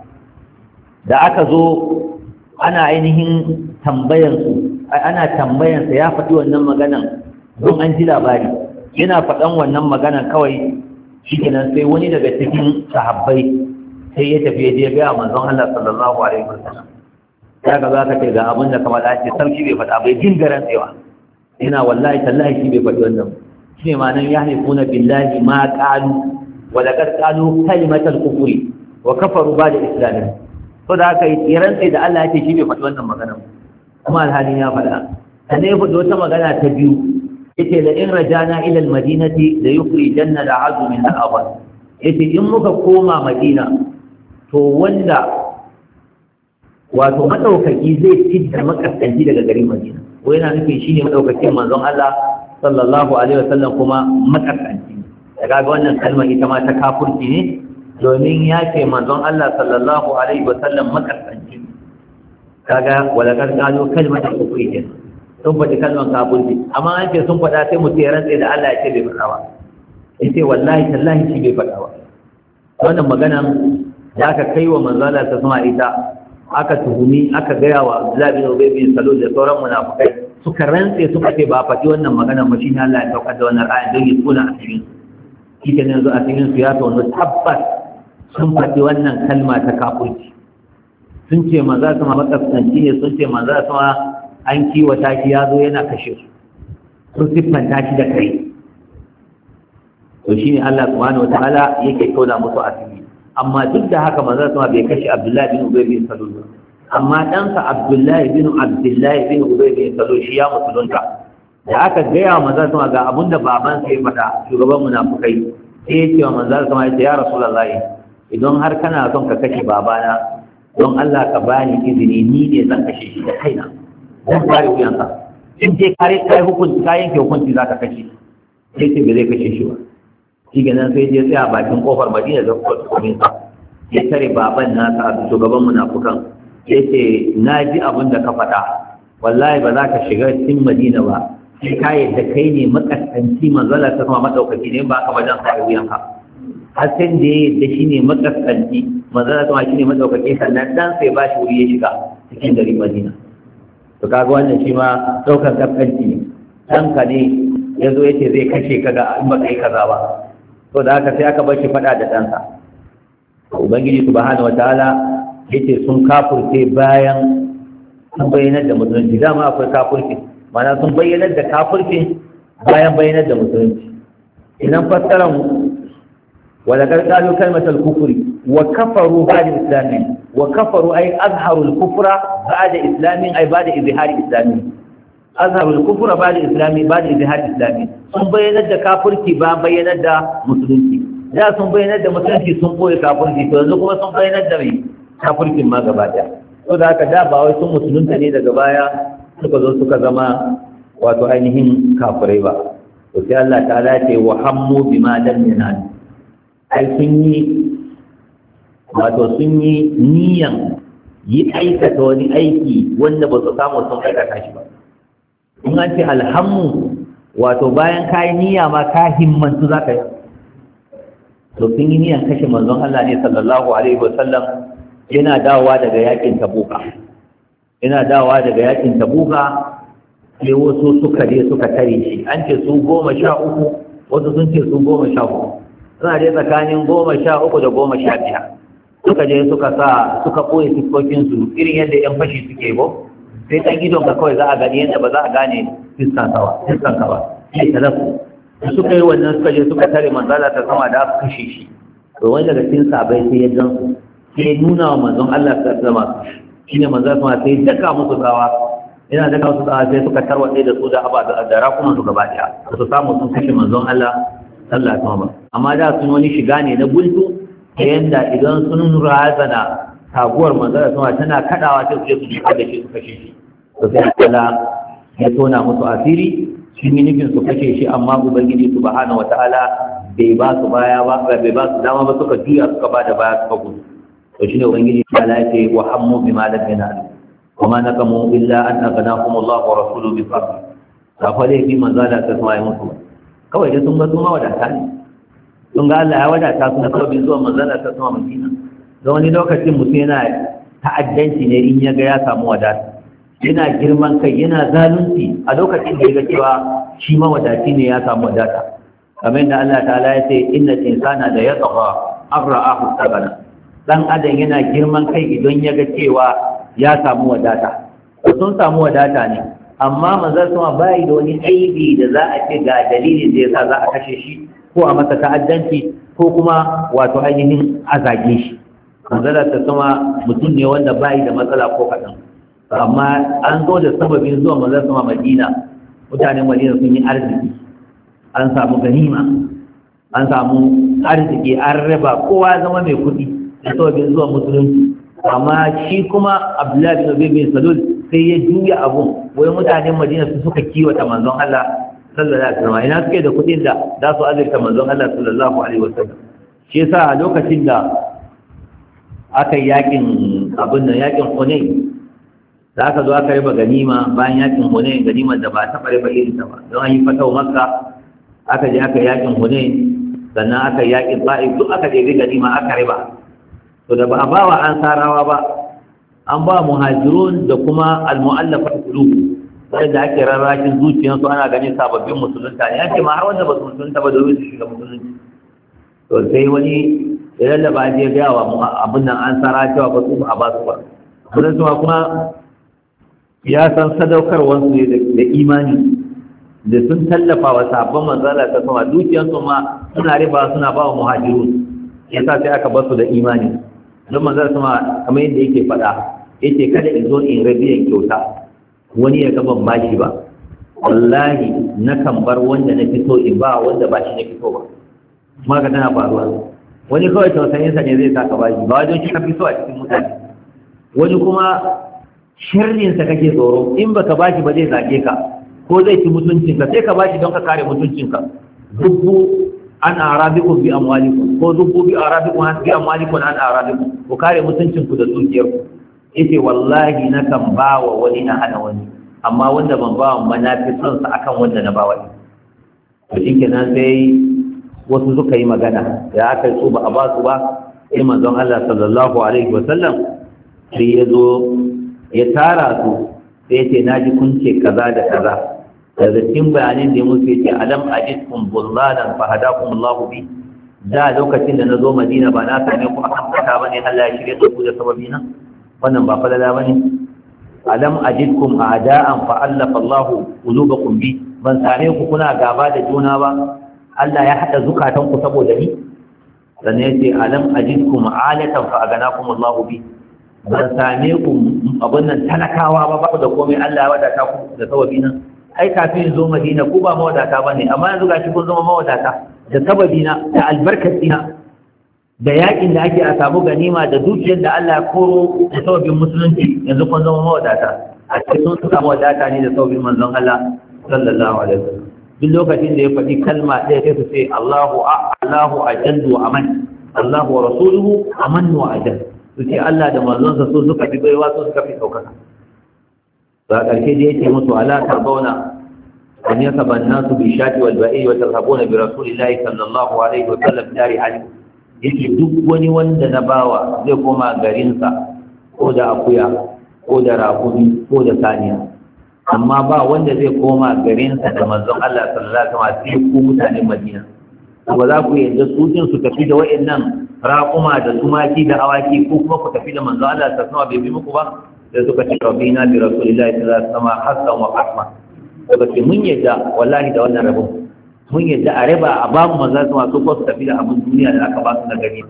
da aka zo ana ainihin tambayansu ana tambayansa ya faɗi wannan maganan don an ji labari yana faɗan wannan maganan kawai shi kenan sai wani daga cikin sahabbai sai ya tafi ya je ga manzon Allah sallallahu alaihi wasallam ya ga za ka ce ga abin da kamar da ce sarki bai faɗa bai jin garan tsewa ina wallahi tallahi shi bai faɗi wannan shi ne ma'anar ya haifuna billahi ma qalu wa laqad qalu kalimatal kufri wa kafaru ba da islamin to da haka yi rantsa da Allah ya ce shi bai faɗi wannan magana kuma alhalin ya faɗa sannan ya faɗi wata magana ta biyu yace la in rajana ila almadinati la yukhrijanna al'azu min al-awwal yace in muka koma madina to wanda wato madaukaki zai fidda makaskanci daga garin madina ko yana nufin shine madaukakin manzon Allah sallallahu alaihi wasallam kuma makaskanci daga ga wannan kalmar ita ma ta kafirci ne domin ya ce manzon Allah sallallahu alaihi wasallam makaskanci kaga wala kan gano kalmar da kufri ne sun faɗi kalmar kafirci amma an ce sun faɗa sai mutum ya rantsa da Allah ya ce bai faɗa ba yace wallahi tallahi shi bai faɗa ba wannan maganan da aka kai wa manzon Allah ta sama ita aka tuhumi aka gaya wa Abdullah bin Ubay bin Salul da sauran munafikai suka rantsa suka ce ba faɗi wannan maganan ba shine Allah ya saukar da wannan aya don ya tsuna a cikin shi ne yanzu a cikin su ya tono tabbas sun faɗi wannan kalma ta kafirci sun ce manzo sama makaskanci ne, sun ce manzo sama an kiwata shi ya zo yana kashe su, sun siffanta shi da kai. To shi ne Allah subhanahu wataala yake tona musu asiri. Amma duk da haka manzo sama bai kashe Abdullahi bin Ubay bin Salul ba, amma ɗansa Abdullahi bin Abdullahi bin Ubay bin Salul shi ya musulunta. Da aka gaya wa manzo sama ga abinda baban sai faɗa, shugaban munafukai, sai ya ce wa manzo sama ya ce ya Rasulullahi, idan har kana son ka kashe babana, don Allah ka bani izini ni ne zan kashe shi da kaina, zan kare wuyanka. In dai kare kai hukunci ka yanke hukunci za ka kashe, sai ce ba zai kashe shi ba. Shi ganin sai je tsaya bakin kofar Madina da kuma sa ya tare baban nasa shugaban munafukan, ya ce na ji abin da ka faɗa, wallahi ba za ka shiga cikin Madina ba sai ka yadda kai ne makaskanci, manzala ta kuma madaukaki ne ba ka wajen kare wuyanka. Har sai da ya yadda shi ne makaskanci, manzala ta kuma shi ne madaukaki, sannan dan sai ba shi wuri ya shiga cikin gari Madina. To kaga wannan shi ma ɗaukar kaskanci ne, ɗanka ne ya zo ya ce zai kashe ka ga in ba kai kaza ba. To da haka sai aka bar shi faɗa da ɗansa. Ubangiji subhanahu wataala yace sun kafurce bayan sun bayyanar da musulunci. Dama akwai kafurci, mana sun bayyanar da kafurci bayan bayyanar da musulunci. Idan fassaran wala qarqalu kalmatal kufri wa kafaru ba'da islamin, wa kafaru ay azharu al-kufra ba'da islamin ay ba'da izhari islamin. azharul kufra ba'da islami ba'da izhar islami, sun bayyanar da kafirci ba bayyanar da musulunci. Da sun bayyanar da musulunci sun koyi kafirci, to yanzu kuma sun bayyanar da mai kafircin ma gaba daya. To da haka da ba wai sun musulunta ne daga baya suka zo suka zama wato ainihin kafirai ba. To sai Allah ta'ala ce wa hammu bima lam yanal, ai sun yi wato sun yi niyan yi aikata wani aiki wanda ba su samu sun aikata shi ba. In an ce alhammu wato bayan ka yi niyya ma ka himmantu za ka yi. To sun yi niyan kashe manzon Allah ne sallallahu alaihi wasallam, yana dawowa daga yakin tabuka yana dawowa daga yakin tabuka sai wasu suka je suka tare shi. An ce su goma sha uku, wasu sun ce su goma sha uku, suna je tsakanin goma sha uku da goma sha biyar. Suka je suka sa suka ɓoye fuskokinsu irin yadda 'yan fashi suke bo, sai ɗan idon ka kawai za a gani yadda ba za a gane fiskan ka ba, sai talafu. Suka yi wannan suka je suka tare manzala ta sama da aka kashe shi. To wani daga cikin sabai sai ya gan su, sai nuna wa manzon Allah ta sama, shi ne manzala sama sai daka musu tsawa, yana daka musu tsawa sai suka tarwatse da su da haba da rakunan su gaba ɗaya, ba su samu sun kashe manzon Allah sallallahu alaihi wasallam. Amma da sun wani shiga ne na bultu, ta yanda idan sun razana taguwar manzala sama tana kaɗawa sai su je su jika da shi su kashe shi. To sai Allah ya tona musu asiri, sun yi nufin su kashe shi, amma ubangiji subhanahu wataala bai ba su baya ba, bai ba su dama ba, suka juya suka ba da baya suka gudu. To shine ubangiji ta lace wa hammu bima lam yanal wa ma naqamu illa an aghnahum Allah wa rasuluhu bi fadli. Ta fa dai bi manzala ta sama ya mutu kawai dai sun ga sun wadata ne, sun ga Allah ya wadata su na kawai zuwa manzala ta sama Madina. Da wani lokacin mutum yana ta'addanci ne in ya ga ya samu wadata, yana girman kai, yana zalunci a lokacin da ya ga cewa shi mawadaci ne ya samu wadata. Kamar da Allah ta'ala ya ce inna insana da ya tsawa an ra'ahu sabana, dan adam yana girman kai idan ya ga cewa ya samu wadata. To sun samu wadata ne, amma manzon sama bai da wani aibi da za a ce ga dalilin da yasa za a kashe shi ko a masa ta'addanci ko kuma wato ainihin a zage shi. Manzon ta sama mutum ne wanda bai da matsala ko kaɗan. Amma an zo da sababin zuwa manzon sama Madina, mutanen Madina sun yi arziki, an samu ganima, an samu arziki, an raba, kowa zama mai kuɗi da sababin zuwa musulunci. Amma shi kuma Abdullahi bin Ubay bin Salul sai ya juya abun, wai mutanen Madina su suka kiwata manzon Allah sallallahu alaihi wasallam, ina suke da kuɗin da za su azurta manzon Allah sallallahu alaihi wasallam. Shi yasa a lokacin da aka yi yakin abin nan, yakin Hunayn, da aka zo aka riba ganima bayan yakin Hunayn, ganimar da ba ta riba irin ta ba, don an yi fatau Makka, aka je aka yakin Hunayn, sannan aka yakin Ta'if, duk aka je ganima aka riba. To da ba a bawa ansarawa ba, an ba muhajirun da kuma al-mu'allafat qulub, wanda ake rarrakin zuciyarsu, ana ganin sababbin musulunta ne, yake ma har wanda ba su musulunta ba domin su shiga musulunci. To sai wani ya lallaba je ga wa abin nan ansara cewa ba su a ba su ba. wannan kuma ya san sadaukarwar su da imani da sun tallafa wa sabon manzala ta sama dukiyarsu ma suna riba suna ba wa muhajirun yasa sai aka basu da imani don manzala sama kamar yadda yake faɗa yace kada in zo in rabiyan kyauta wani ya ga ban bashi ba wallahi na kan bar wanda na fito in ba wanda ba shi na fito ba kuma ka tana faruwa wani kawai tausayinsa ne zai saka bashi ba wajen shi ka fito a cikin mutane wani kuma sharrinsa kake tsoro in baka bashi ba zai zage ka ko zai ci mutuncinka sai ka bashi don ka kare mutuncinka dubbu an arabikum bi amwalikum ko dubbu bi arabikum an bi amwalikum an arabikum ko kare mutuncinku da dukiyarku yace wallahi na kan bawa wani na hana wani amma wanda ban bawa ba na fi son sa akan wanda na bawa to shikenan sai wasu suka yi magana da aka yi su ba a ba su ba sai manzon Allah sallallahu alaihi wa sallam sai ya zo ya tara su sai ce naji kun ce kaza da kaza daga cikin bayanin da musu yace alam ajidkum bullalan fa hadakum Allahu bi da lokacin da nazo Madina ba na same ku akan fata bane Allah ya shirye da ku da sababi na wannan ba falala bane alam ajidkum a'da'an fa allafa Allahu qulubakum bi ban same ku kuna gaba da juna ba Allah ya hada zukatan ku saboda ni sannan yace alam ajidkum alatan fa aganakum Allahu bi ban same ku abin nan talakawa ba ba da komai Allah ya wadata ku da sababi nan ai kafin zo Madina ku ba mawadata bane amma yanzu gashi kun zama mawadata da sababi na da albarkatina da yakin da ake a samu ganima da dukiyar da Allah ya koro da sababin musulunci yanzu kun zama mawadata a cikin sun samu wadata ne da sababin manzon Allah sallallahu alaihi wasallam duk lokacin da ya faɗi kalma ɗaya sai su ce Allahu Allahu ajallu wa aman Allahu wa rasuluhu aman wa ajal su ce Allah da manzonsa su suka fi baiwa su suka fi ɗaukaka ba ƙarshe da yake musu ala tarbauna an yaka banna su bi shati wal ba'i wa tarhabuna bi rasulillahi sallallahu alaihi wa sallam dari ali yake duk wani wanda na bawa zai koma garinsa ko da akuya ko da rakumi ko da saniya amma ba wanda zai koma garinsa da manzon Allah sallallahu alaihi wa sallam sai ku mutanen Madina ba za ku yadda su din su tafi da wayannan raƙuma da tumaki da awaki ko kuma ku tafi da manzon Allah sallallahu alaihi wa sallam bai bi muku ba da suka ce rabbina bi rasulillahi sallallahu alaihi wa sallam hasan wa qasma daga ce mun yadda wallahi da wannan rabon mun yadda a raba a bamu manzon sama su ko su tafi da abin duniya da aka ba su na gani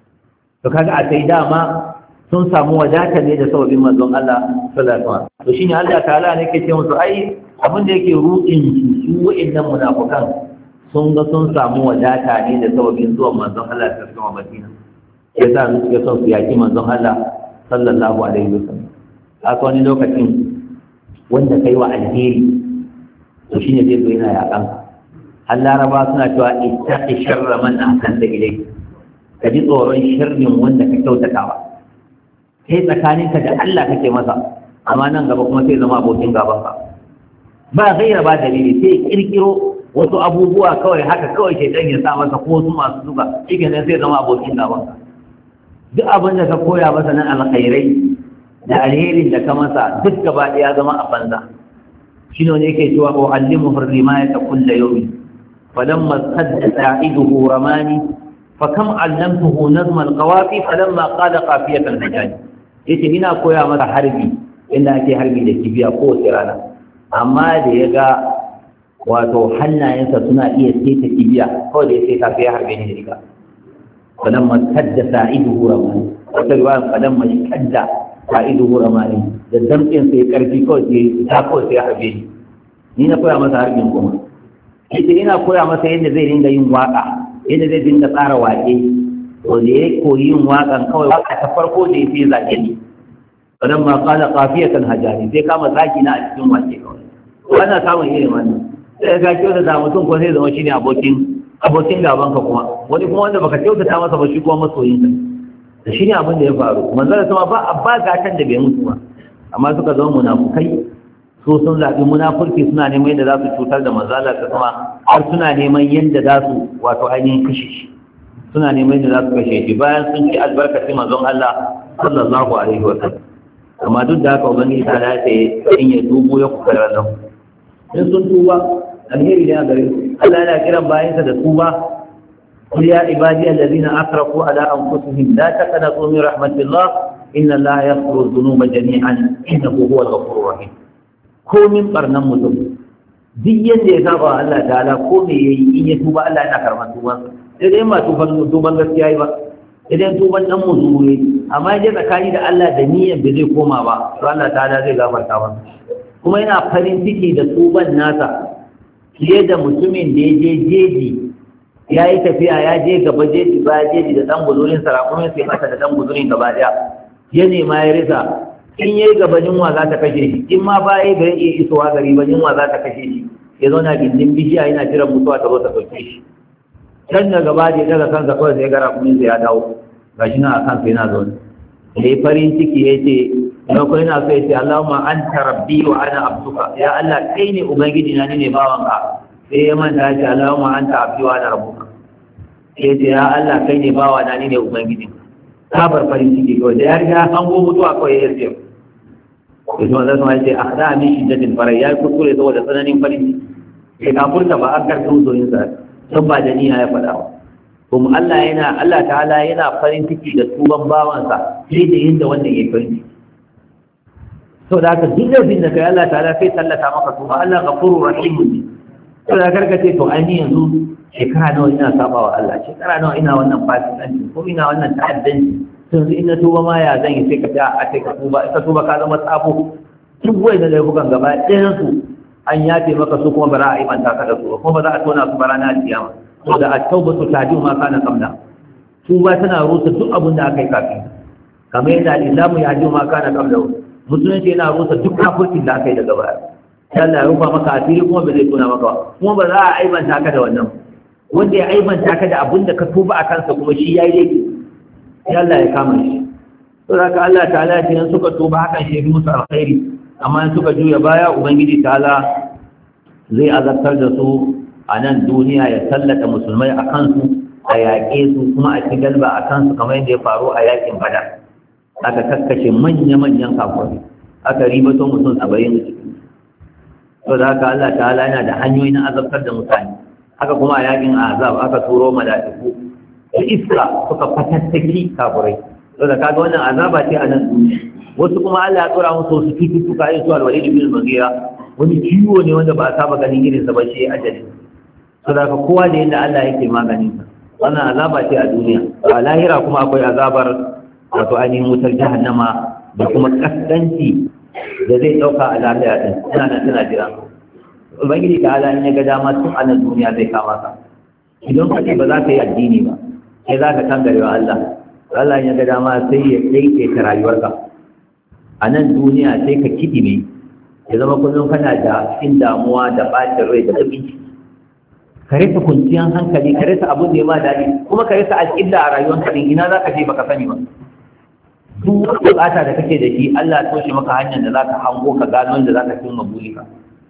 to kaga a sai dama sun samu wadata ne da sababin manzon Allah sallallahu alaihi wasallam to shine Allah ta'ala ne yake ce musu ai abin da yake ruɗin su su wa'annan munafikan sun ga sun samu wadata ne da sababin zuwan manzon Allah sallallahu alaihi wasallam Madina yasa su ke son su yaki manzon Allah sallallahu alaihi wasallam haka wani lokacin wanda kai wa alheri to shine zai zo yana yakan har laraba suna cewa ittaqi sharra man ahsanta ilayk ka ji tsoron sharrin wanda ka kyautatawa kai tsakaninka da Allah kake masa amma nan gaba kuma sai zama abokin gabanka ba gaira ba dalili sai kirkiro wasu abubuwa kawai haka kawai shaitan ya sa masa ko wasu masu zuba shi ne sai zama abokin gabanka duk abin da ka koya masa nan alkhairai da alherin da ka masa duk gaba ɗaya zama a banza shi ne yake cewa ko allimu hurrima ya ta kulla yawmi falamma sadda sa'iduhu ramani fa kam allamtuhu nazma alqawafi falamma qala qafiyatan najani yace ina koya masa harbi inda ake harbi da kibiya kowace rana amma da ya ga wato hannayensa suna iya saita kibiya kawai da ya saita sai ya harbe ni da riga falamma sadda sa'iduhu ramani wata riwaya falamma shadda fa'iduhu ramani da damtsin sai karfi kawai sai ta kawai sai ya harbe ni ni na koya masa harbin kuma ita ina koya masa yadda zai dinga yin waka yadda zai dinga tsara waƙe to da ya koyi yin waƙan kawai waka ta farko da ya fi zaƙe ni sannan ma kala kafiyatan hajjari sai kama zaki na a cikin waƙe kawai wannan samun irin wannan sai ka kyautata mutum ko sai zama shine abokin abokin gaban ka kuma wani kuma wanda baka kyautata masa ba shi kuma masoyinka da shi ne abin da ya faru manzara sama ba a ba gatan da bai mutu ba amma suka zama munafukai so sun zaɓi munafurki suna neman yadda za su cutar da manzala ta sama har suna neman yadda za su wato ainihin kashe shi suna neman yadda za su kashe shi bayan sun ci albarkacin manzon Allah sallallahu alaihi wa sallam amma duk da haka ubangiji ta dace in ya dubo ya kuka da nan in sun tuba alheri ne a gare su Allah yana kiran bayansa da tuba قل يا عبادي الذين أسرفوا على أنفسهم لا تقنطوا من رحمة الله inna Allah yaghfiru dhunuba jami'an innahu huwal ghafurur rahim ko min barnan mutum duk yadda ya saba Allah ta'ala ko me yayi in ya tuba Allah yana karɓar tuban sai dai ma tuban tuban gaskiya ba idan tuban dan muzuri amma idan tsakani da Allah da niyyar da zai koma ba to Allah ta'ala zai gafarta masa kuma yana farin ciki da tuban nasa fiye da mutumin da ya je jeji ya yi tafiya ya je gaba jeji ba jeji da dan guzurin sarakunan sai masa da dan guzurin gaba daya ya nema ya risa in yayi gaba yunwa za ta kashe shi in ma ba yayi bai iya isowa gari ba yunwa za ta kashe shi ya zauna gindin bishiya yana jiran mutuwa ta zo ta dauke shi can da gaba da daga kansa kawai sai gara kuma sai ya dawo gashi na a kansa yana zaune sai farin ciki ya ce na kuma yana so ya ce Allahumma anta rabbi wa ana abduka ya Allah kai ne ubangiji na ni ne bawanka sai ya manta ya ce Allahumma anta abdi wa ana rabbuka sai ya ce ya Allah kai ne bawa na ni ne ubangiji kabar farin ciki kawai da ya riga an go mutuwa kawai ya ce sai kuma zai ce akhda min shiddatil farai ya kuskure saboda tsananin farin ciki sai kafurta ba an karɓi uzoyin sa sun ba da niyya ya faɗa wa kuma Allah yana Allah ta'ala yana farin ciki da tuban bawansa sai da yinda wanda ya farin ciki to da haka duk laifin da kai Allah ta'ala sai tallata maka tuba Allah ghafurur rahim ne to da karka ce to ai ni yanzu shekara nawa ina saba wa Allah shekara nawa ina wannan fasikanci ko ina wannan ta'addanci yanzu in na tuba ma ya zan yi sai ka ta a sai ka tuba ka tuba ka zama tsafo duk wai da laifukan gaba ɗayan su an yafe maka su kuma ba za a yi manta ka da su kuma ba za a tona su ba ranar kiyama saboda at-taubatu tahdimu ma kana qabla tuba tana rusa duk abin da aka yi kafin kamar yadda al-islamu ya hadimu ma kana qabla musulunci yana rusa duk kafircin da aka yi daga baya sai Allah ya rufa maka asiri kuma ba zai tona maka ba kuma ba za a aibanta ka da wannan wanda ya aibanta ka da abin da ka tuba a kansa kuma shi yayi laifi sai Allah ya kama shi saboda haka Allah ta'ala ya ce suka tuba hakan shi fi musu alkhairi amma in suka juya baya ubangiji ta'ala zai azabtar da su a nan duniya ya tallata musulmai a kansu a yaƙe su kuma a ci galba a kansu kamar yadda ya faru a yaƙin badar aka kakkashe manya-manyan kafin aka ribato mutum saba'in da ciki to da haka Allah ta'ala yana da hanyoyi na azabtar da mutane haka kuma a yaƙin azab aka turo mala'iku da iska suka fatattaki kafirai to da kaga wannan azaba ce a nan duniya wasu kuma Allah ya tsora musu wasu cututtuka irin su alwalid bin al-mughira wani ciwo ne wanda ba a saba ganin irin sa ba shi ajali to da kowa da yanda Allah yake maganin sa wannan azaba ce a duniya a lahira kuma akwai azabar wato ainihin wutar jahannama da kuma kaskanci da zai dauka a lahira din ina nan tana jira ubangiji ta ala in ya ga dama tun a nan duniya zai kama ka idan ka ce ba za ka yi addini ba sai za ka kangare wa Allah Allah ya ga dama sai ya daidaita rayuwarka a nan duniya sai ka kiɗi ne ya zama kullum kana da cikin damuwa da ɓacin rai da baƙin ciki ka rasa kwanciyar hankali ka rasa abin da ya ma daɗi kuma ka rasa alƙilla a rayuwarka ɗin ina za ka je baka sani ba duk wani buƙata da kake da shi Allah ya toshe maka hanyar da za ka hango ka gano da za ka cimma burika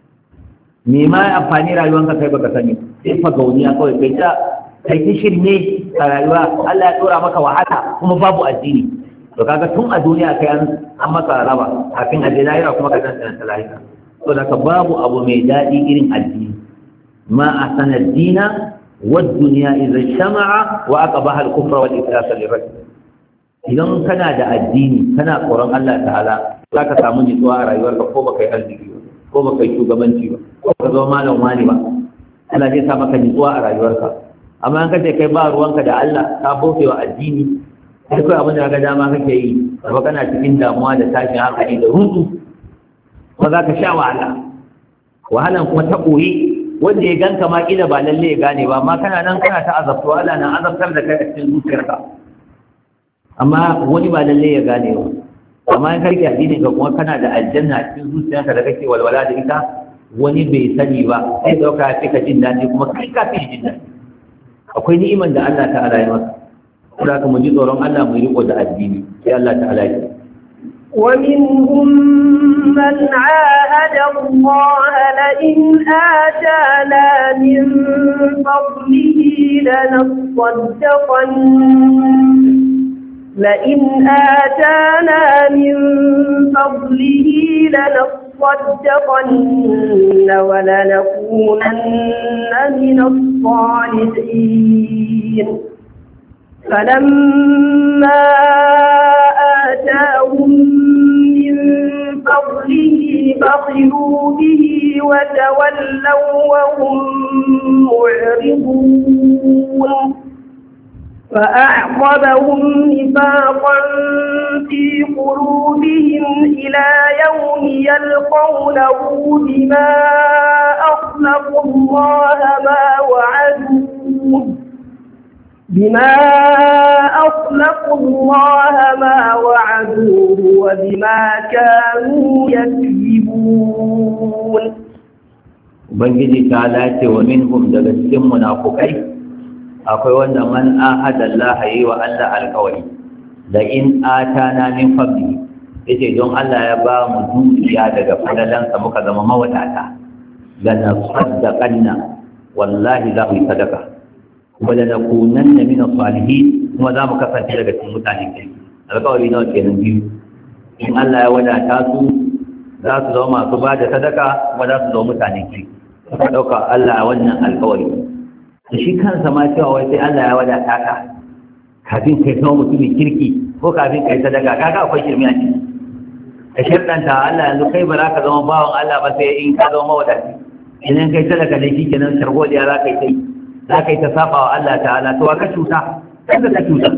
me ma amfani rayuwarka kai baka sani sai fa gauniya kawai kai ta kai ta shirme a rayuwa Allah ya ɗora maka wahala kuma babu addini to kaga tun a duniya kai an an maka raba kafin a je lahira kuma ka tantance lahira to da babu abu mai daɗi irin addini ma ahsana ad-dina wad-dunya idha shama'a wa aqbaha al-kufra wal-iflas li-rajul idan kana da addini kana tsoron Allah ta'ala zaka samu nutsuwa a rayuwarka ko baka yi arziki ba ko baka yi shugabanci ba ko ka zama malam wani ba Allah zai sa maka nutsuwa a rayuwarka amma an kace kai ba ruwanka da Allah ka bauta wa addini sai kai abin da ga dama kake yi ba kana cikin damuwa da tashin hankali da rudu ba za ka sha wahala wahalan kuma ta koyi wanda ya ganka ma kila ba lalle ya gane ba amma kana nan kana ta azabtuwa Allah nan azabtar da kai a cikin zuciyarka amma wani ba lalle ya gane ba amma in karki addini ka kuma kana da aljanna a cikin zuciyarka da kake walwala da ita wani bai sani ba sai dauka ya fi ka jin daɗi kuma kai ka fi jin daɗi akwai ni'iman da Allah ta'ala ya maka kuma ka mu ji tsoron Allah mu riko da addini sai Allah ta'ala ya ومنهم من عاهد الله لئن آتانا من فضله لنصدقن لئن آتانا من فضله لنصدقن ولنكونن من الصالحين فلما آتاهم من فضله بخلوا به وتولوا وهم معرضون فأعقبهم نفاقا في قلوبهم إلى يوم يلقونه بما أخلفوا الله ما وعدوه بما أخلفوا الله ما وعدوه وبما كانوا يكذبون. Ubangiji ta lace wa minhum daga cikin munafukai akwai wanda man ahada Allah yi wa Allah alƙawari da in atana min fadli yace don Allah ya ba mu dukiya daga fadalansa muka zama mawadata la nasaddaqanna wallahi za mu yi sadaka wala nakunanna min as-salihin kuma za mu kasance daga cikin mutanen kirki alƙawari nawa kenan biyu in Allah ya wadata su za su zama masu ba da sadaka kuma za su zama mutanen kirki suka ɗauka Allah a wannan alƙawari da shi kansa ma cewa wai sai Allah ya wadata ka kafin kai zama mutumin kirki ko kafin kai sadaka kaga akwai shirme a ciki ka sharɗanta Allah yanzu kai ba za ka zama bawan Allah ba sai in ka zama mawadaci idan kai sadaka ne shi kenan shargoliya za ka yi kai za ka yi ta saba wa Allah ta'ala to ka cuta kanka ka cuta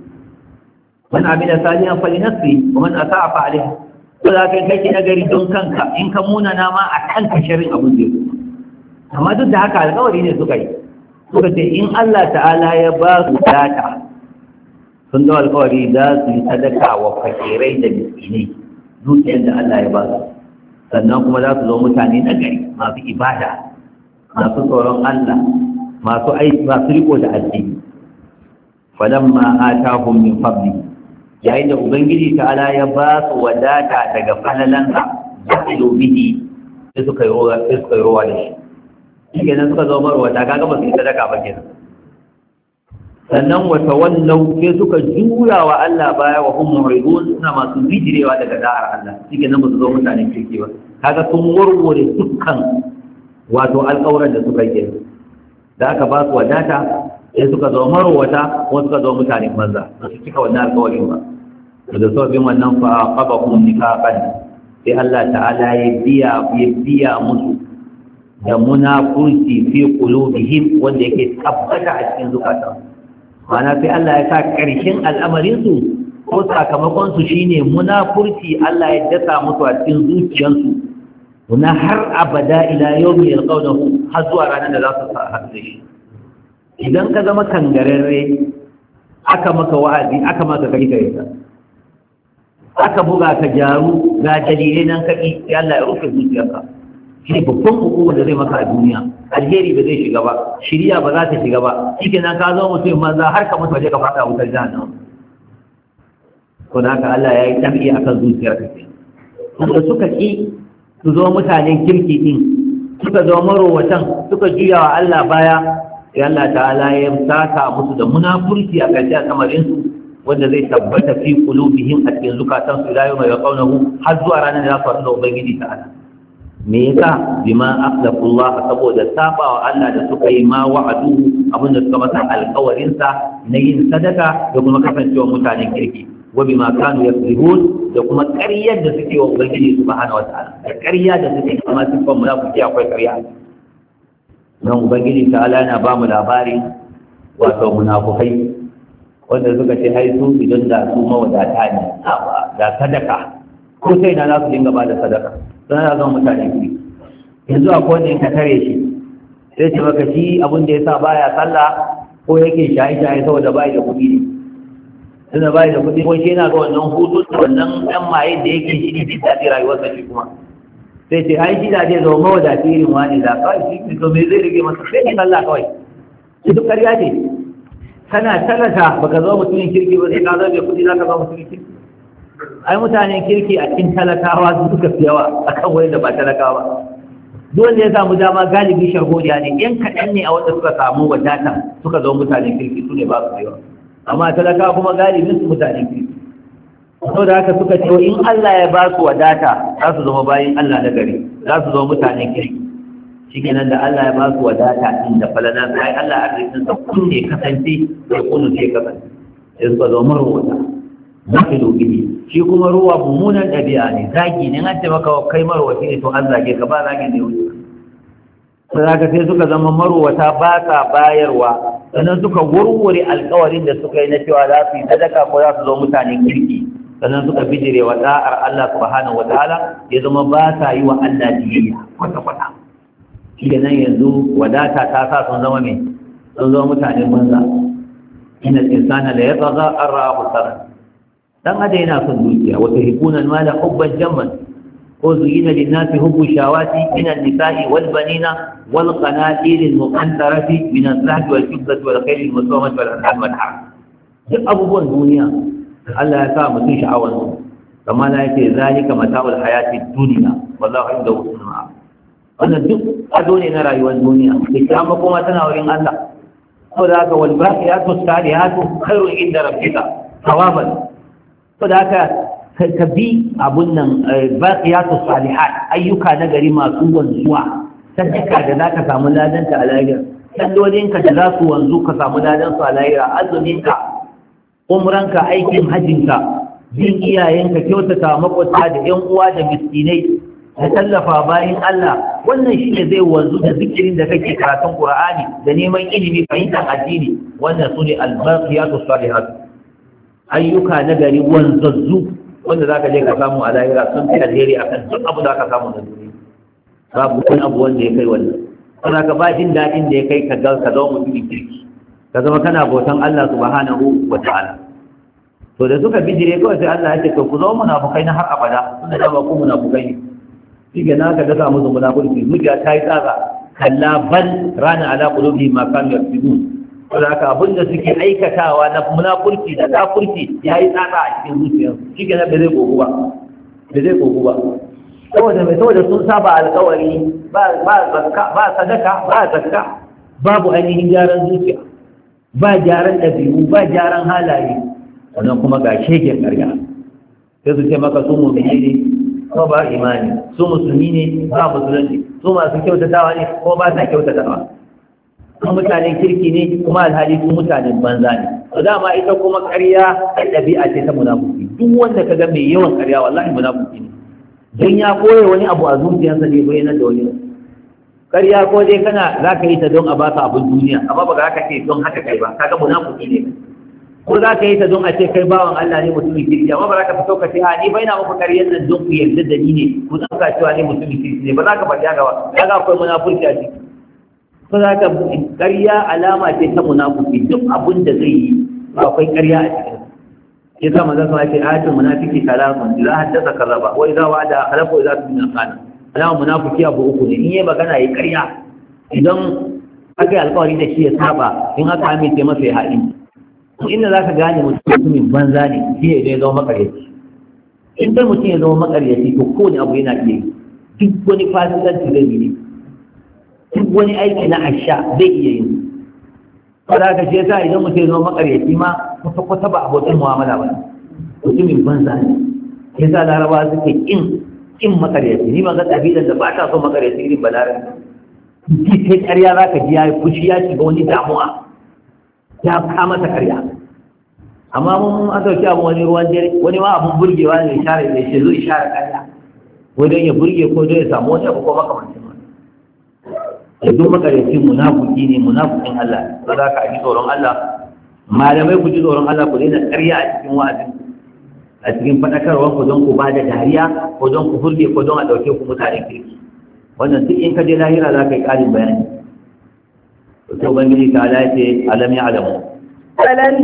man amila salihan fali nafsi wa man asa'a fa alayhi ko za ka kai na gari don kanka in ka muna nama a kanka sharrin abun da amma duk da haka alƙawari ne suka yi suka ce in Allah ta'ala ya ba su data sun da alƙawari za su yi sadaka wa fakirai da miskinai dukiyar da Allah ya ba su sannan kuma za su zo mutane na gari masu ibada masu tsoron Allah masu aiki masu riko da addini falamma atahum min fadli yayin da ubangiji ta'ala ya ba su wadata daga falalansa jahilu bihi sai suka yi rowa sai suka yi rowa da shi shi kenan suka zo marwata kaga ba su yi sadaka ba kenan sannan wa tawallau sai suka juya wa Allah baya wa hum muridun suna masu bijirewa daga da'ar Allah shi kenan ba su zo mutanen kirki ba kaga sun warware dukkan wato alƙawaran da suka yi da aka ba su wadata sai suka zo marwata ko suka zo mutanen banza ba su cika wannan alƙawarin ba da sabbin wannan fa qabahum nifaqan sai Allah ta'ala ya biya ya biya musu da munafurci fi qulubihim wanda yake tabbata a cikin zukata ma'ana sai Allah ya sa ƙarshen al'amarin su ko sakamakon su shine munafurci Allah ya dasa musu a cikin zuciyansu na har abada ila yawmi yalqawnahu har zuwa ranar da za su haɗu da shi idan ka zama kangararre aka maka wa'azi aka maka kai kai aka buga ka jaru ga dalilai nan kaki sai Allah ya rufe zuciyarka shi babban hukuma da zai maka a duniya alheri ba zai shiga ba shiriya ba za ta shiga ba shikenan ka zama mutum manza har ka mutu waje ka fada wutar jahannam ko da haka Allah ya yi tabi akan zuciyarka kuma suka ki su zo mutanen kirki din suka zo marowatan suka juya wa Allah baya sai Allah ta'ala ya saka musu da munafurci a ƙarshe a samarinsu wanda zai tabbata fi qulubihim a cikin zukatan su rayu mai qaunahu har zuwa ranar da za su haɗu da ubangiji ta'ala me yasa bima aqlaqullah saboda saba wa Allah da suka yi ma wa'adu abinda suka masa alƙawarin sa na yin sadaka da kuma kasancewa mutanen kirki wa bima kanu yakzibun da kuma ƙaryar da suke wa ubangiji subhanahu wataala da ƙarya da suke kuma sifan munafiki akwai ƙarya nan ubangiji ta'ala yana ba mu labari wato munafukai wanda suka ce ai su idan da su mawadata ne da sadaka ko sai na za su dinga ba da sadaka don na zama mutane kiri yanzu a kowane ka tare shi sai ce maka shi abin da ya sa baya sallah ko yake shaye-shaye saboda bai da kuɗi ne tunda bai da kuɗi ko shi yana ga wannan hutu da wannan ɗan maye da yake shi ne jin daɗi rayuwarsa shi kuma sai ce ai shi da zai zama mawadata irin wani da kawai shi to me zai rage masa sai ne sallah kawai shi duk ƙarya ce kana talaka baka zama mutumin kirki ba sai ka zama mai kuɗi za ka zama mutumin kirki ai mutanen kirki a cikin talakawa su suka fi yawa akan wani da ba talakawa duk wanda ya samu dama galibi sharholiya ne yan kaɗan ne a wanda suka samu wadata suka zama mutanen kirki su ne ba su yawa amma talakawa kuma galibin su mutanen kirki saboda haka suka ce in Allah ya ba su wadata za su zama bayin Allah na gari za su zama mutanen kirki shikenan da Allah ya ba su wadata din da falala sai Allah arzikin sa kunne kasance da kunu ce kasance sai suka zo marwata zakilu bihi shi kuma ruwa mummunan ɗabi'a ne zagi ne an ce maka kai marwaci ne to an zage ka ba zagi ne wuce sai sai suka zama marwata ba sa bayarwa sannan suka wurwure alkawarin da suka yi na cewa za su yi sadaka ko za su zo mutanen kirki sannan suka bijire wa da'ar Allah subhanahu wataala ya zama ba sa yi wa Allah biyayya kwata kwata shi nan yanzu wadata ta sa sun zama me sun zama mutanen banza inna al-insana la yatagha an ra'ahu sarra dan ada yana son dukiya wa tuhibuna al-mala hubban jamman ko zuyina lin-nasi hubbu shawati min an-nisa'i wal banina wal qanatir al-muqantarati min az-zahabi wal fiddati wal khayl al-musawwamati wal an'am wal harth duk abubuwan duniya Allah ya sa mutum sha'awar su kamar na yake zalika mata'ul hayati dunya wallahu indahu husnul ma'a wannan duk ado ne na rayuwar duniya kiyama kuma tana wurin Allah saboda haka wal baqiyatu salihatu khairun inda rabbika thawaban saboda haka ka bi abun nan baqiyatu salihat ayyuka na gari masu wanzuwa sadaka da zaka samu ladan ta a lahira sallolinka da za su wanzu ka samu ladan su a lahira azuminka umranka aikin hajjinka jin iyayenka kyautata makwata da yan uwa da miskinai da tallafa bayan Allah wannan shi ne zai wanzu da zikirin da kake karatun Qur'ani da neman ilimi fahimtar addini wannan sune al-baqiyatu salihat ayyuka na gari wanzazzu wanda zaka je ka samu a lahira sun fi alheri akan duk abu da ka samu na duniya babu wani abu wanda ya kai wannan kuma ka ba jin dadin da ya kai ka ga ka zama mutumin kirki ka zama kana bautan Allah subhanahu wa ta'ala to da suka bijire kawai sai Allah ya ce ku zama munafukai na har abada tunda da ba ku munafukai ne shi ga naka da samu munafiki zuciya ta yi tsaka kalla bal rana ala qulubi ma kanu yaksubun saboda haka abin da suke aikatawa na munafurci da kafurci ya yi tsaka a cikin zuciyarsu shi ga na ba zai gogu ba ba zai gogu ba saboda mai saboda sun saba alkawari ba zakka ba sadaka ba zakka babu ainihin gyaran zuciya ba gyaran ɗabi'u ba gyaran halaye wannan kuma ga shegen ƙarya sai su ce maka su mu'mini ne ko ba imani su musulmi ne ba musulunci su masu kyautatawa ne ko ba sa kyautatawa su mutanen kirki ne kuma alhali su mutanen banza ne to dama ita kuma ƙarya ɗabi'a ce ta munafiki duk wanda ka ga mai yawan ƙarya wallahi munafiki ne don ya koya wani abu a zuciyarsa ne bayyana da wani ƙarya ko dai kana za ka yi ta don a baka abin duniya amma ba za ka ce don haka kai ba kaga munafiki ne ko za ka yi ta don a ce kai bawan Allah ne mutumin kirki amma ba za ka fito ka ce a ni bai na muku ƙaryar nan don ku yarda da ni ne ku ɗauka cewa ne mutumin kirki ne ba za ka faɗi haka ba kaga akwai munafurci a ciki ko za ka ƙarya alama ce ta munafiki duk abin da zai yi akwai ƙarya a cikin ya sa manzon sa ce ayatul munafiki kalamun idza haddatha kadhaba wa idza wa'ada halafa wa idza tumina khana alama munafiki abu uku ne in yayi magana yayi ƙarya idan aka yi alƙawari da shi ya saba in aka amince masa ya haɗi to inda zaka gane mutumin banza ne shi ne ya zama makaryaci in dai mutum ya zama makaryaci to kowane abu yana iya yi duk wani fasikanci zai yi duk wani aiki na asha zai iya yi kada ka ce yasa idan mutum ya zama makaryaci ma kwata-kwata ba abokin mu'amala ba mutumin banza ne yasa laraba suke in in makaryaci ni ma ga ƙabilan da ba ta so makaryaci irin balarin ji kai ƙarya za ka ji ya yi fushi ya shiga wani damuwa ya kama ta ƙarya amma mun an ɗauki abu wani ruwan dare wani ma abun burgewa ne share ne shi zo ya share ƙarya ko don ya burge ko don ya samu wani abu ko makamancin wani duk makaryaci munafiki ne munafikin Allah ne za ka ji tsoron Allah malamai ku ji tsoron Allah ku daina ƙarya a cikin wa'azin a cikin faɗakarwar ku don ku ba da dariya ko don ku burge ko don a ɗauke ku mutanen kirki wannan duk in ka je lahira za ka yi ƙarin bayani to ubangiji ta ala ce alam ya alamu alam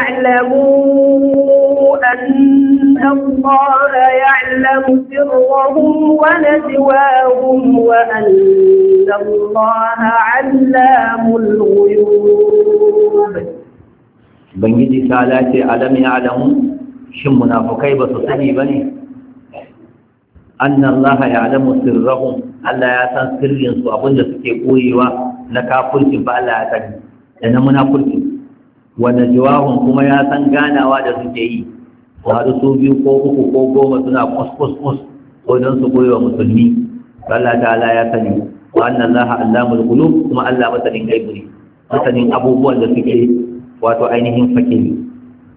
ya'lamu anna Allah ya'lamu sirrahum wa najwahum wa anna Allah 'allamul ghuyub ubangiji ta ala ce alam ya alamu shin munafukai ba su sani ba ne annan Allah ya alamu sirrahum Allah ya san sirrinsu abinda suke koyewa na kafurcin ba Allah ya sani da na munafurcin wanda jawahun kuma ya san ganawa da suke yi su haɗu su biyu ko uku ko goma suna kus-kus-kus ko don su koyewa musulmi Allah ta'ala ya sani wa annan Allah allamul qulub kuma Allah masanin gaibu ne masanin abubuwan da suke wato ainihin fakiri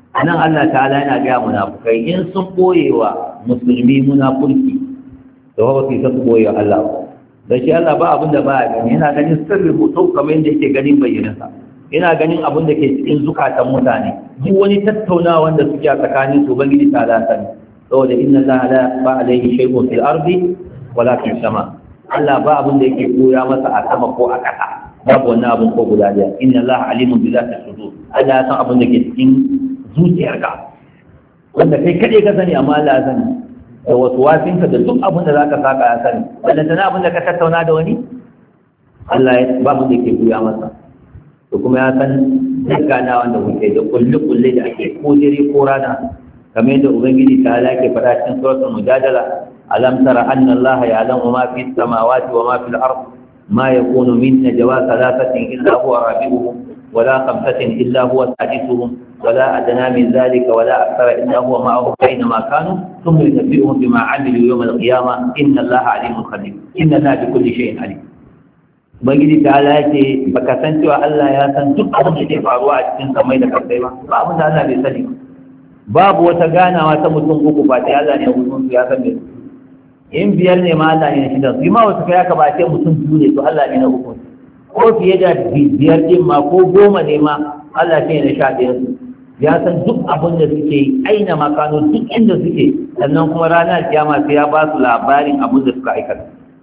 anan Allah ta'ala yana ga munafikai in sun boyewa musulmi munafurci to ba su ta boyewa Allah da shi Allah ba abin da ba ya gani yana ganin sirri mutum kamar yadda yake ganin bayyanansa yana ganin abin da ke cikin zukatan mutane duk wani tattaunawa wanda suke a tsakanin su ubangiji ta ala sani saboda inna Allah la ba alaihi shay'un fil ardi wala fis sama Allah ba abin da yake koya masa a sama ko a ƙasa babu wannan abin ko guda daya inna Allah alimun bi zati sudur Allah ya san abin da ke cikin zuciyarka wanda kai kade ka sani amma Allah ya sani da wasu wasinka da duk abin da zaka saka ya sani wanda tana abin da ka tattauna da wani Allah ya ba abin da yake koya masa to kuma ya san dukkan wanda kuke da kulle-kulle da ake ko dare ko rana kamar yadda ubangiji ta ala ke faɗa cikin suratul mujadala alam tara anna allaha ya'lamu ma fi samawati wa ma fil ard ma yakunu min najwa thalathatin illa huwa rabi'uhum wa la khamsatin illa huwa sadisuhum wa la adna min dhalika wa la akthara illa huwa ma'ahum ayna ma kanu thumma yunabbi'uhum bima 'amilu yawm al-qiyamah inna allaha 'alimun khabir inna allaha bi kulli shay'in 'alim. Ubangiji ta ala yake baka san cewa Allah ya san duk abin da ke faruwa a cikin samai da kasai ba ba abin da Allah bai sani ba babu wata ganawa ta mutum uku ba sai Allah ne ya mutum su ya san me in biyar ne ma Allah ne ya shida su ma wasu kai aka ba sai mutum biyu ne to Allah ne na uku ko fiye da biyar din ma ko goma ne ma Allah ne na sha ɗaya su ya san duk abin da suke yi aina makano duk inda suke sannan kuma ranar kiyama sai ya ba su labarin abin da suka aikata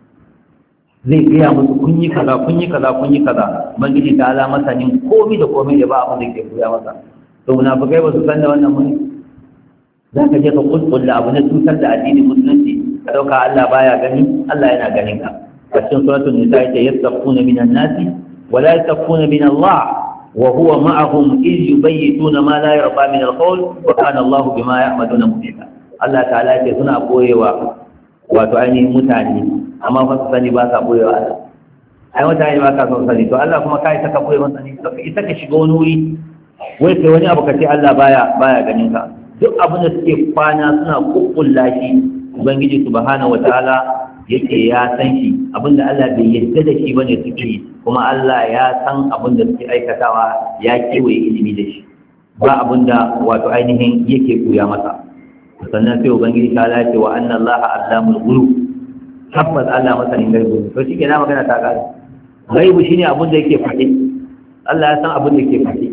zai gaya musu kun yi kaza kun yi kaza kun yi kaza ubangiji ta ala masanin komai da komai da ba abin da ke koya masa to munafikai ba su san da wannan mun za ka je ka kulkulla abu na cutar da addinin musulunci ka dauka Allah baya gani Allah yana ganin ka a cikin suratul nisa yake yastaquna minan nasi wa la yastaquna min Allah wa huwa ma'ahum iz yubayyituna ma la yarda min al-qawl wa kana Allah bima ya'maluna muhita Allah ta'ala yake suna koyewa wato ainihin mutane amma fa su sani ba sa boyewa Allah ai mutane ba ka son sani to Allah kuma kai ta ka boye masa ne to ita ka shiga wani wuri wai sai wani abu ka ce Allah baya baya ganin ka duk abin da suke kwana suna kukkulla shi ubangiji subhanahu wataala yake ya san shi abinda Allah bai yarda da shi bane suke kuma Allah ya san abin da suke aikatawa ya kewaye ilimi da shi ba abinda wato ainihin yake koya masa sannan sai ubangiji ta lace wa anna Allah allamul ghuyub tabbas Allah masanin gaibu to shi ke na magana ta gari gaibu shine abin da yake faɗi Allah ya san abin da yake faɗi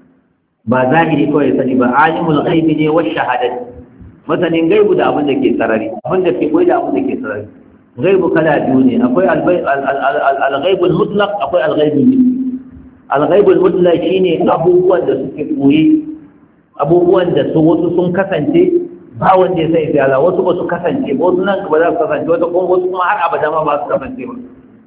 ba zahiri kawai sani ba alimul ghaibi ne wa shahadati masanin gaibu da abin da ke sarari abin da ke koyi da abin da ke sarari gaibu kala biyu ne akwai al-ghaibul mutlaq akwai al-ghaibul nisbi al-ghaibul mutlaq shine abubuwan da suke koyi abubuwan da su wasu sun kasance ba wanda ya sai Allah wasu ba su kasance ba wasu nan ba za su kasance wata kuma wasu kuma har abada ma ba su kasance ba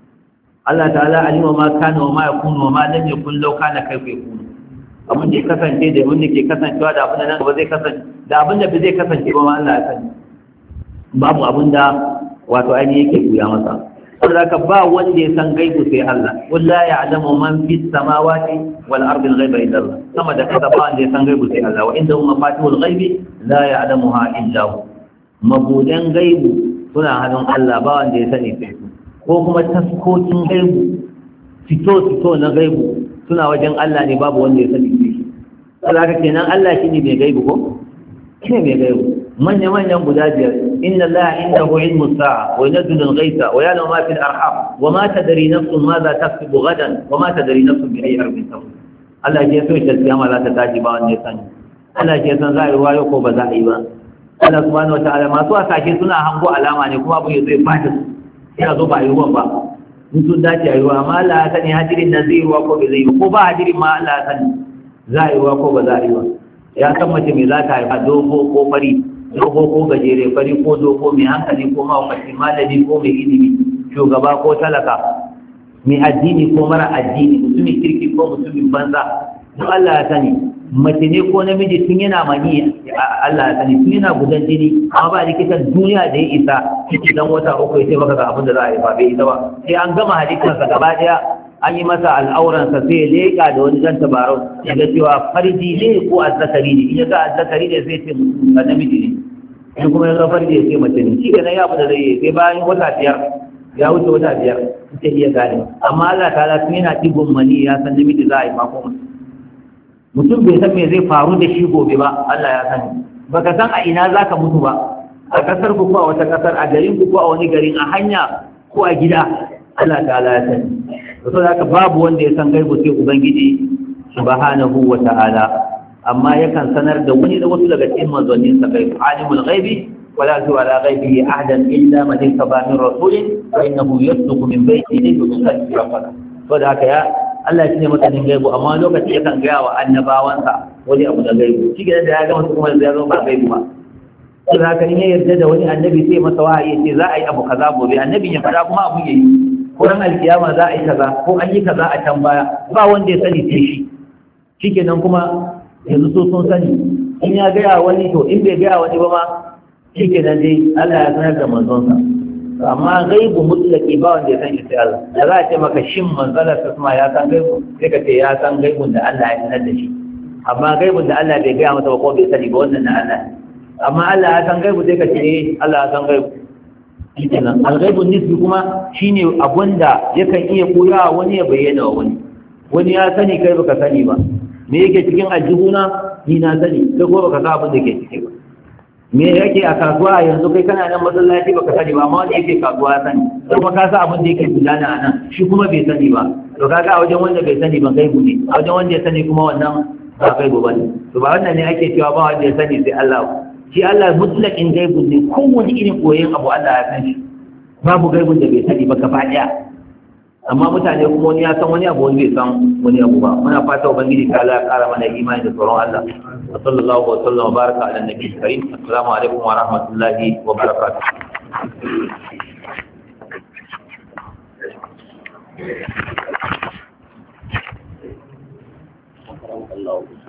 Allah ta'ala alima ma kana wa ma yakunu wa ma lam yakun law kana kaifa yakunu abin da ya kasance da abin da ke kasancewa da abin da nan ba zai kasance da abin da ba zai kasance ba ma Allah ya sani babu abin da wato ainihin yake buya masa saboda haka ba wanda ya san gaibu sai Allah wallahi ya'lamu man fis samawati wal ardi al-ghaiba illa Allah sama da kaza ba wanda ya san gaibu sai Allah wa indahu mafatihul ghaibi la ya'lamuha illa hu mabudan gaibu suna hannun Allah ba wanda ya sani sai ko kuma taskokin gaibu fito fito na gaibu suna wajen Allah ne babu wanda ya sani sai saboda haka kenan Allah shine mai gaibu ko shine mai gaibu manya manyan guda biyar inna allaha indahu ilmu sa'a wa yunzilu al-ghaytha wa ya'lamu ma fil arham wa ma tadri nafsun madha taksubu gadan wa ma tadri nafsun bi ayyi ardin tamut Allah ya so shi kiyama za ta tashi ba wanda ya sani Allah ya san za a yi ruwa ko ba za a yi ba Allah subhanahu wa ta'ala masu asashe suna hango alama ne kuma abun ya zai fata ya zo ba a yi ruwan ba in sun dace a yi ruwa amma Allah ya sani hadirin nan zai yi ruwa ko bai zai yi ko ba hadirin ma Allah ya sani za a yi ruwa ko ba za a yi ba ya san mace me za ta haifa dogo ko fari dogo ko gajere fari ko dogo mai hankali ko mawakaci malami ko mai ilimi shugaba ko talaka mai addini ko mara addini mutumin kirki ko mutumin banza duk Allah ya sani mace ne ko namiji tun yana mani Allah ya sani tun yana gudan jini amma ba likitan duniya da ya isa ciki dan wata uku ya ce maka ga abin da za a yi ba bai isa ba sai an gama hadisansa gaba daya an yi masa al'auransa sai ya leƙa da wani jan tabarau ya ga cewa farji ne ko azzakari ne iya ga azzakari ne sai ce ga namiji ne in kuma ya ga farji ya ce mace ne shi kenan ya abu da zai yi sai bayan wata biyar ya wuce wata biyar sai iya gane amma Allah ta tun yana tibin mani ya san namiji za a yi mako mace mutum bai san me zai faru da shi gobe ba Allah ya sani baka san a ina zaka mutu ba a kasar ku ko a wata kasar a garin ku ko a wani garin a hanya ko a gida Allah ta'ala ya sani to haka babu wanda ya san gaibu sai ubangiji subhanahu wa ta'ala amma yakan sanar da wani da wasu daga cikin manzonin sa kai alimul ghaibi wala tu ala ghaibihi ahadan illa man ittaba min rasulin fa innahu yasluku min baytihi wa yusalli rabbaka to da haka ya Allah shi ne masanin gaibu amma lokaci yakan gaya wa annabawansa wani abu da gaibu shi da ya ga wasu kuma ya zo ba gaibu ba to haka in ya yarda da wani annabi sai masa wahayi sai za a yi abu kaza gobe annabin ya fada kuma abu yayi ko ran alkiyama za a yi kaza ko an yi kaza a can baya ba wanda ya sani sai shi shikenan kuma yanzu so sun sani in ya gaya wani to in bai gaya wani ba ma shikenan dai Allah ya sanar da manzonsa amma gaibu mutlaki ba wanda ya san shi sai Allah da za a ce maka shin manzalar ta kuma ya san gaibu sai ka ce ya san gaibun da Allah ya sanar da shi amma gaibun da Allah bai gaya masa ba ko bai sani ba wannan na Allah amma Allah ya san gaibu sai ka ce eh Allah ya san gaibu shikenan al-ghaibu nisbi kuma shine abunda yakan iya koya wani ya bayyana wa wani wani ya sani kai baka sani ba me yake cikin aljihuna ni na sani kai ko baka san abin da ke ciki ba me yake a kasuwa yanzu kai kana nan masallaci baka sani ba amma wanda yake kasuwa ya sani kuma ka san abin da yake gudana a nan shi kuma bai sani ba to kaga a wajen wanda bai sani ba gaibu ne a wajen wanda ya sani kuma wannan ba gaibu bane to ba wannan ne ake cewa ba wanda ya sani sai Allah shi Allah mutlaqin gaibu ne kowane irin koyon abu Allah ya san shi babu gaibun da bai sani ba gaba daya amma mutane kuma wani ya san wani abu wani bai san wani abu ba muna fata ubangiji ta Allah ya kara mana imani da tsoron Allah wa sallallahu wa sallam wa baraka ala nabiyyi karim assalamu alaikum wa rahmatullahi wa barakatuh Allah